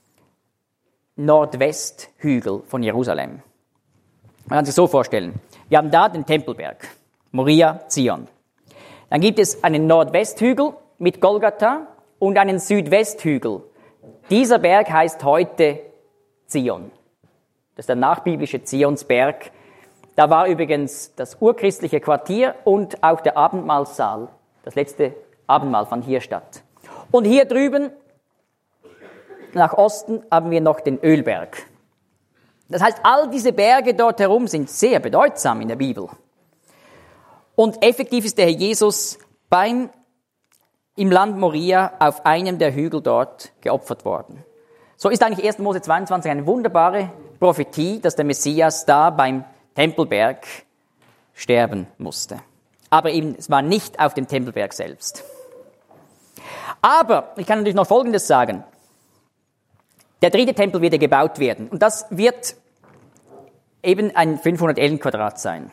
Nordwesthügel von Jerusalem. Man kann sich so vorstellen, wir haben da den Tempelberg, Moria, Zion. Dann gibt es einen Nordwesthügel mit Golgatha und einen Südwesthügel. Dieser Berg heißt heute Zion. Das ist der nachbiblische Zionsberg. Da war übrigens das urchristliche Quartier und auch der Abendmahlsaal. Das letzte Abendmahl fand hier statt. Und hier drüben, nach Osten, haben wir noch den Ölberg. Das heißt, all diese Berge dort herum sind sehr bedeutsam in der Bibel. Und effektiv ist der Herr Jesus beim, im Land Moria auf einem der Hügel dort geopfert worden. So ist eigentlich erster Mose zweiundzwanzig eine wunderbare Prophetie, dass der Messias da beim Tempelberg sterben musste. Aber eben, es war nicht auf dem Tempelberg selbst. Aber, ich kann natürlich noch Folgendes sagen. Der dritte Tempel wird ja gebaut werden. Und das wird eben ein fünfhundert Ellen Quadrat sein.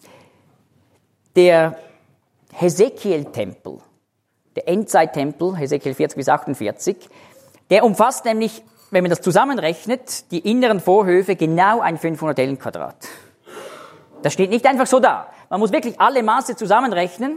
Der Hesekiel-Tempel, der Endzeit-Tempel, Hesekiel vierzig bis achtundvierzig, der umfasst nämlich, wenn man das zusammenrechnet, die inneren Vorhöfe genau ein fünfhundert Ellen Quadrat. Das steht nicht einfach so da. Man muss wirklich alle Maße zusammenrechnen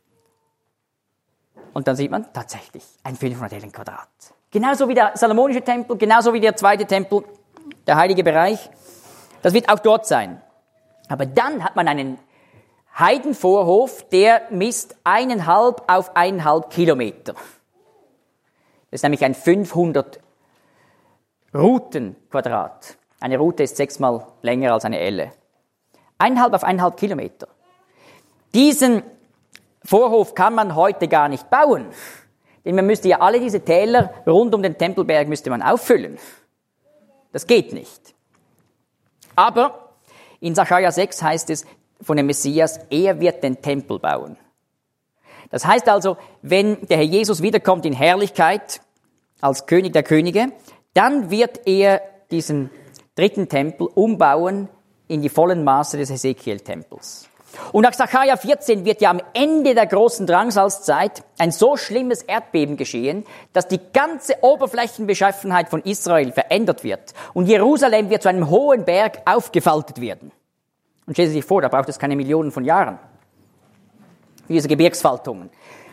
und dann sieht man tatsächlich ein fünfhundert Ellen Quadrat. Genauso wie der Salomonische Tempel, genauso wie der zweite Tempel, der heilige Bereich. Das wird auch dort sein. Aber dann hat man einen Heidenvorhof, der misst eineinhalb auf eineinhalb Kilometer. Das ist nämlich ein fünfhundert Routenquadrat. Eine Route ist sechsmal länger als eine Elle. Eineinhalb auf eineinhalb Kilometer. Diesen Vorhof kann man heute gar nicht bauen. Denn man müsste ja alle diese Täler rund um den Tempelberg müsste man auffüllen. Das geht nicht. Aber in Sacharja sechs heißt es von dem Messias, er wird den Tempel bauen. Das heißt also, wenn der Herr Jesus wiederkommt in Herrlichkeit als König der Könige, dann wird er diesen dritten Tempel umbauen in die vollen Maße des Hesekiel-Tempels. Und nach Sacharja vierzehn wird ja am Ende der großen Drangsalzzeit ein so schlimmes Erdbeben geschehen, dass die ganze Oberflächenbeschaffenheit von Israel verändert wird. Und Jerusalem wird zu einem hohen Berg aufgefaltet werden. Und stellen Sie sich vor, da braucht es keine Millionen von Jahren für diese Gebirgsfaltungen.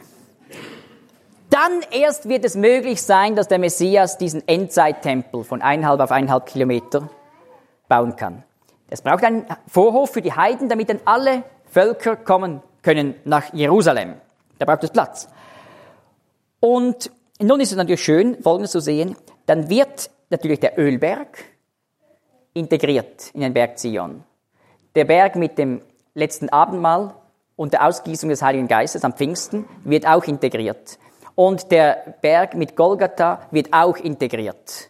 Dann erst wird es möglich sein, dass der Messias diesen Endzeittempel von eineinhalb auf eineinhalb Kilometer bauen kann. Es braucht einen Vorhof für die Heiden, damit dann alle Völker kommen können nach Jerusalem. Da braucht es Platz. Und nun ist es natürlich schön, Folgendes zu sehen. Dann wird natürlich der Ölberg integriert in den Berg Zion. Der Berg mit dem letzten Abendmahl und der Ausgießung des Heiligen Geistes am Pfingsten wird auch integriert. Und der Berg mit Golgatha wird auch integriert.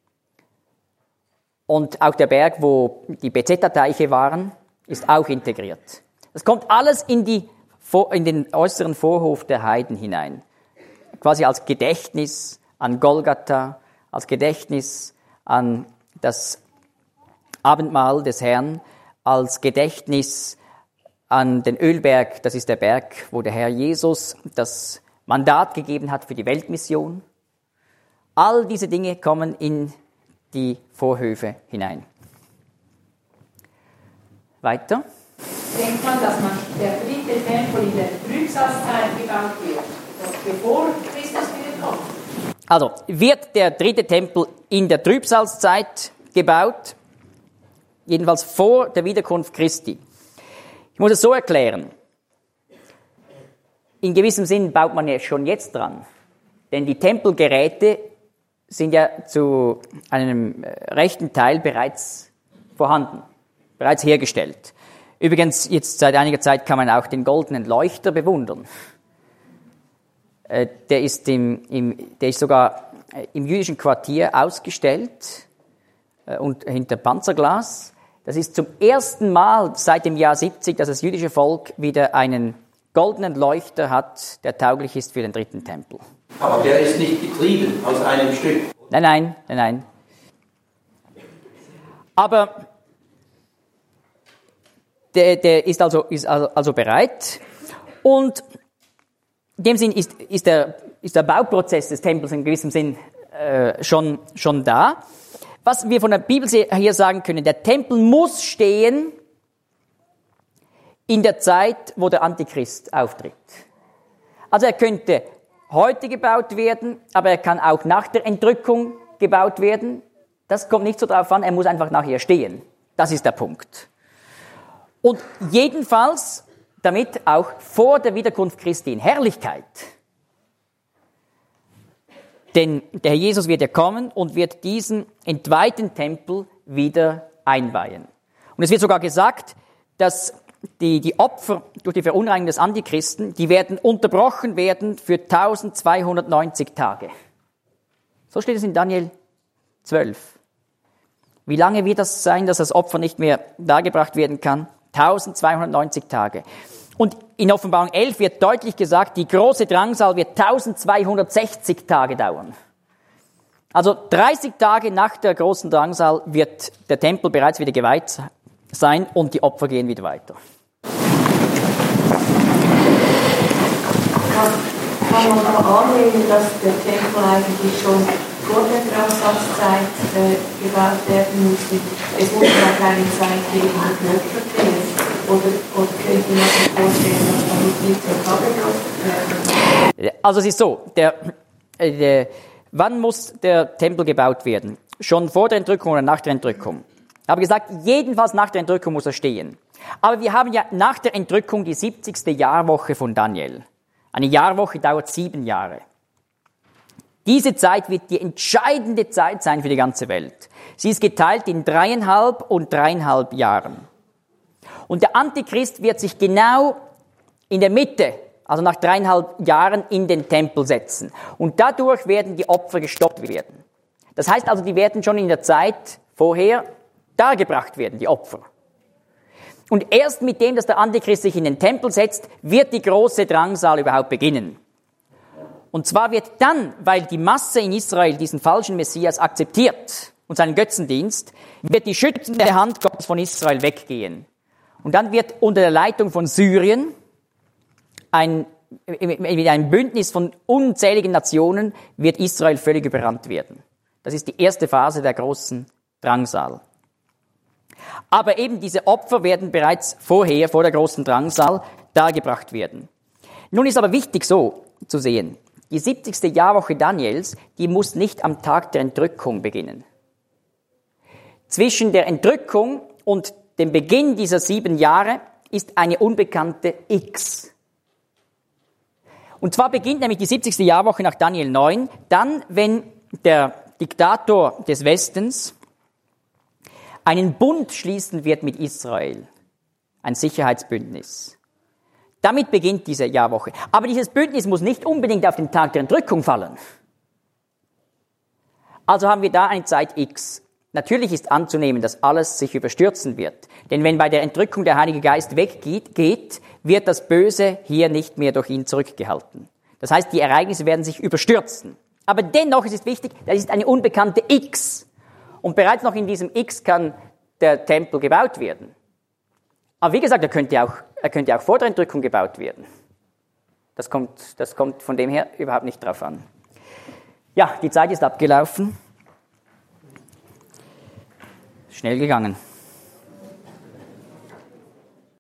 Und auch der Berg, wo die Bezeta-Teiche waren, ist auch integriert. Das kommt alles in, die, in den äußeren Vorhof der Heiden hinein. Quasi als Gedächtnis an Golgatha, als Gedächtnis an das Abendmahl des Herrn, als Gedächtnis an den Ölberg, das ist der Berg, wo der Herr Jesus das Mandat gegeben hat für die Weltmission. All diese Dinge kommen in die Vorhöfe hinein. Weiter. Denkt man, dass man der dritte Tempel in der Trübsalzeit gebaut wird, bevor Christus wiederkommt? Also, wird der dritte Tempel in der Trübsalzeit gebaut, jedenfalls vor der Wiederkunft Christi. Ich muss es so erklären. In gewissem Sinn baut man ja schon jetzt dran, denn die Tempelgeräte sind ja zu einem rechten Teil bereits vorhanden, bereits hergestellt. Übrigens, jetzt seit einiger Zeit kann man auch den goldenen Leuchter bewundern. Der ist, im, im, der ist sogar im jüdischen Quartier ausgestellt, äh, und hinter Panzerglas. Das ist zum ersten Mal seit dem Jahr siebzig, dass das jüdische Volk wieder einen goldenen Leuchter hat, der tauglich ist für den dritten Tempel. Aber der ist nicht getrieben aus einem Stück. Nein, nein, nein, nein. Aber der, der ist, also, ist also, also bereit. Und in dem Sinn ist, ist, der, ist der Bauprozess des Tempels in gewissem Sinn äh, schon, schon da. Was wir von der Bibel hier sagen können, der Tempel muss stehen in der Zeit, wo der Antichrist auftritt. Also er könnte heute gebaut werden, aber er kann auch nach der Entrückung gebaut werden. Das kommt nicht so drauf an, er muss einfach nachher stehen. Das ist der Punkt. Und jedenfalls damit auch vor der Wiederkunft Christi in Herrlichkeit. Denn der Herr Jesus wird ja kommen und wird diesen entweihten Tempel wieder einweihen. Und es wird sogar gesagt, dass die, die Opfer durch die Verunreinigung des Antichristen, die werden unterbrochen werden für eintausendzweihundertneunzig Tage. So steht es in Daniel zwölf. Wie lange wird das sein, dass das Opfer nicht mehr dargebracht werden kann? eintausendzweihundertneunzig Tage. Und in Offenbarung elf wird deutlich gesagt, die große Drangsal wird eintausendzweihundertsechzig Tage dauern. Also dreißig Tage nach der großen Drangsal wird der Tempel bereits wieder geweiht sein und die Opfer gehen wieder weiter. Kann, kann man aber annehmen, dass der Tempel eigentlich schon vor der Drangsatzzeit äh, gebaut werden musste? Es muss ja keine Zeit geben, die geopfert wird. Oder, oder könnte man sich vorstellen, dass damit nicht der Tage geopfert werden? Also es ist so, der, äh, der, wann muss der Tempel gebaut werden? Schon vor der Entrückung oder nach der Entrückung? Ich habe gesagt, jedenfalls nach der Entrückung muss er stehen. Aber wir haben ja nach der Entrückung die siebzigste Jahrwoche von Daniel. Eine Jahrwoche dauert sieben Jahre. Diese Zeit wird die entscheidende Zeit sein für die ganze Welt. Sie ist geteilt in dreieinhalb und dreieinhalb Jahren. Und der Antichrist wird sich genau in der Mitte, also nach dreieinhalb Jahren, in den Tempel setzen. Und dadurch werden die Opfer gestoppt werden. Das heißt also, die werden schon in der Zeit vorher dargebracht werden, die Opfer. Und erst mit dem, dass der Antichrist sich in den Tempel setzt, wird die große Drangsal überhaupt beginnen. Und zwar wird dann, weil die Masse in Israel diesen falschen Messias akzeptiert und seinen Götzendienst, wird die schützende Hand Gottes von Israel weggehen. Und dann wird unter der Leitung von Syrien ein, mit einem Bündnis von unzähligen Nationen wird Israel völlig überrannt werden. Das ist die erste Phase der großen Drangsal. Aber eben diese Opfer werden bereits vorher, vor der großen Drangsal, dargebracht werden. Nun ist aber wichtig so zu sehen, die siebzigste Jahrwoche Daniels, die muss nicht am Tag der Entrückung beginnen. Zwischen der Entrückung und dem Beginn dieser sieben Jahre ist eine unbekannte X. Und zwar beginnt nämlich die siebzigste Jahrwoche nach Daniel neun, dann, wenn der Diktator des Westens einen Bund schließen wird mit Israel, ein Sicherheitsbündnis. Damit beginnt diese Jahrwoche. Aber dieses Bündnis muss nicht unbedingt auf den Tag der Entrückung fallen. Also haben wir da eine Zeit X. Natürlich ist anzunehmen, dass alles sich überstürzen wird. Denn wenn bei der Entrückung der Heilige Geist weggeht, geht, wird das Böse hier nicht mehr durch ihn zurückgehalten. Das heißt, die Ereignisse werden sich überstürzen. Aber dennoch ist es wichtig, das ist eine unbekannte X. Und bereits noch in diesem X kann der Tempel gebaut werden. Aber wie gesagt, er könnte auch, er könnte auch vor der Entrückung gebaut werden. Das kommt, das kommt von dem her überhaupt nicht drauf an. Ja, die Zeit ist abgelaufen. Schnell gegangen.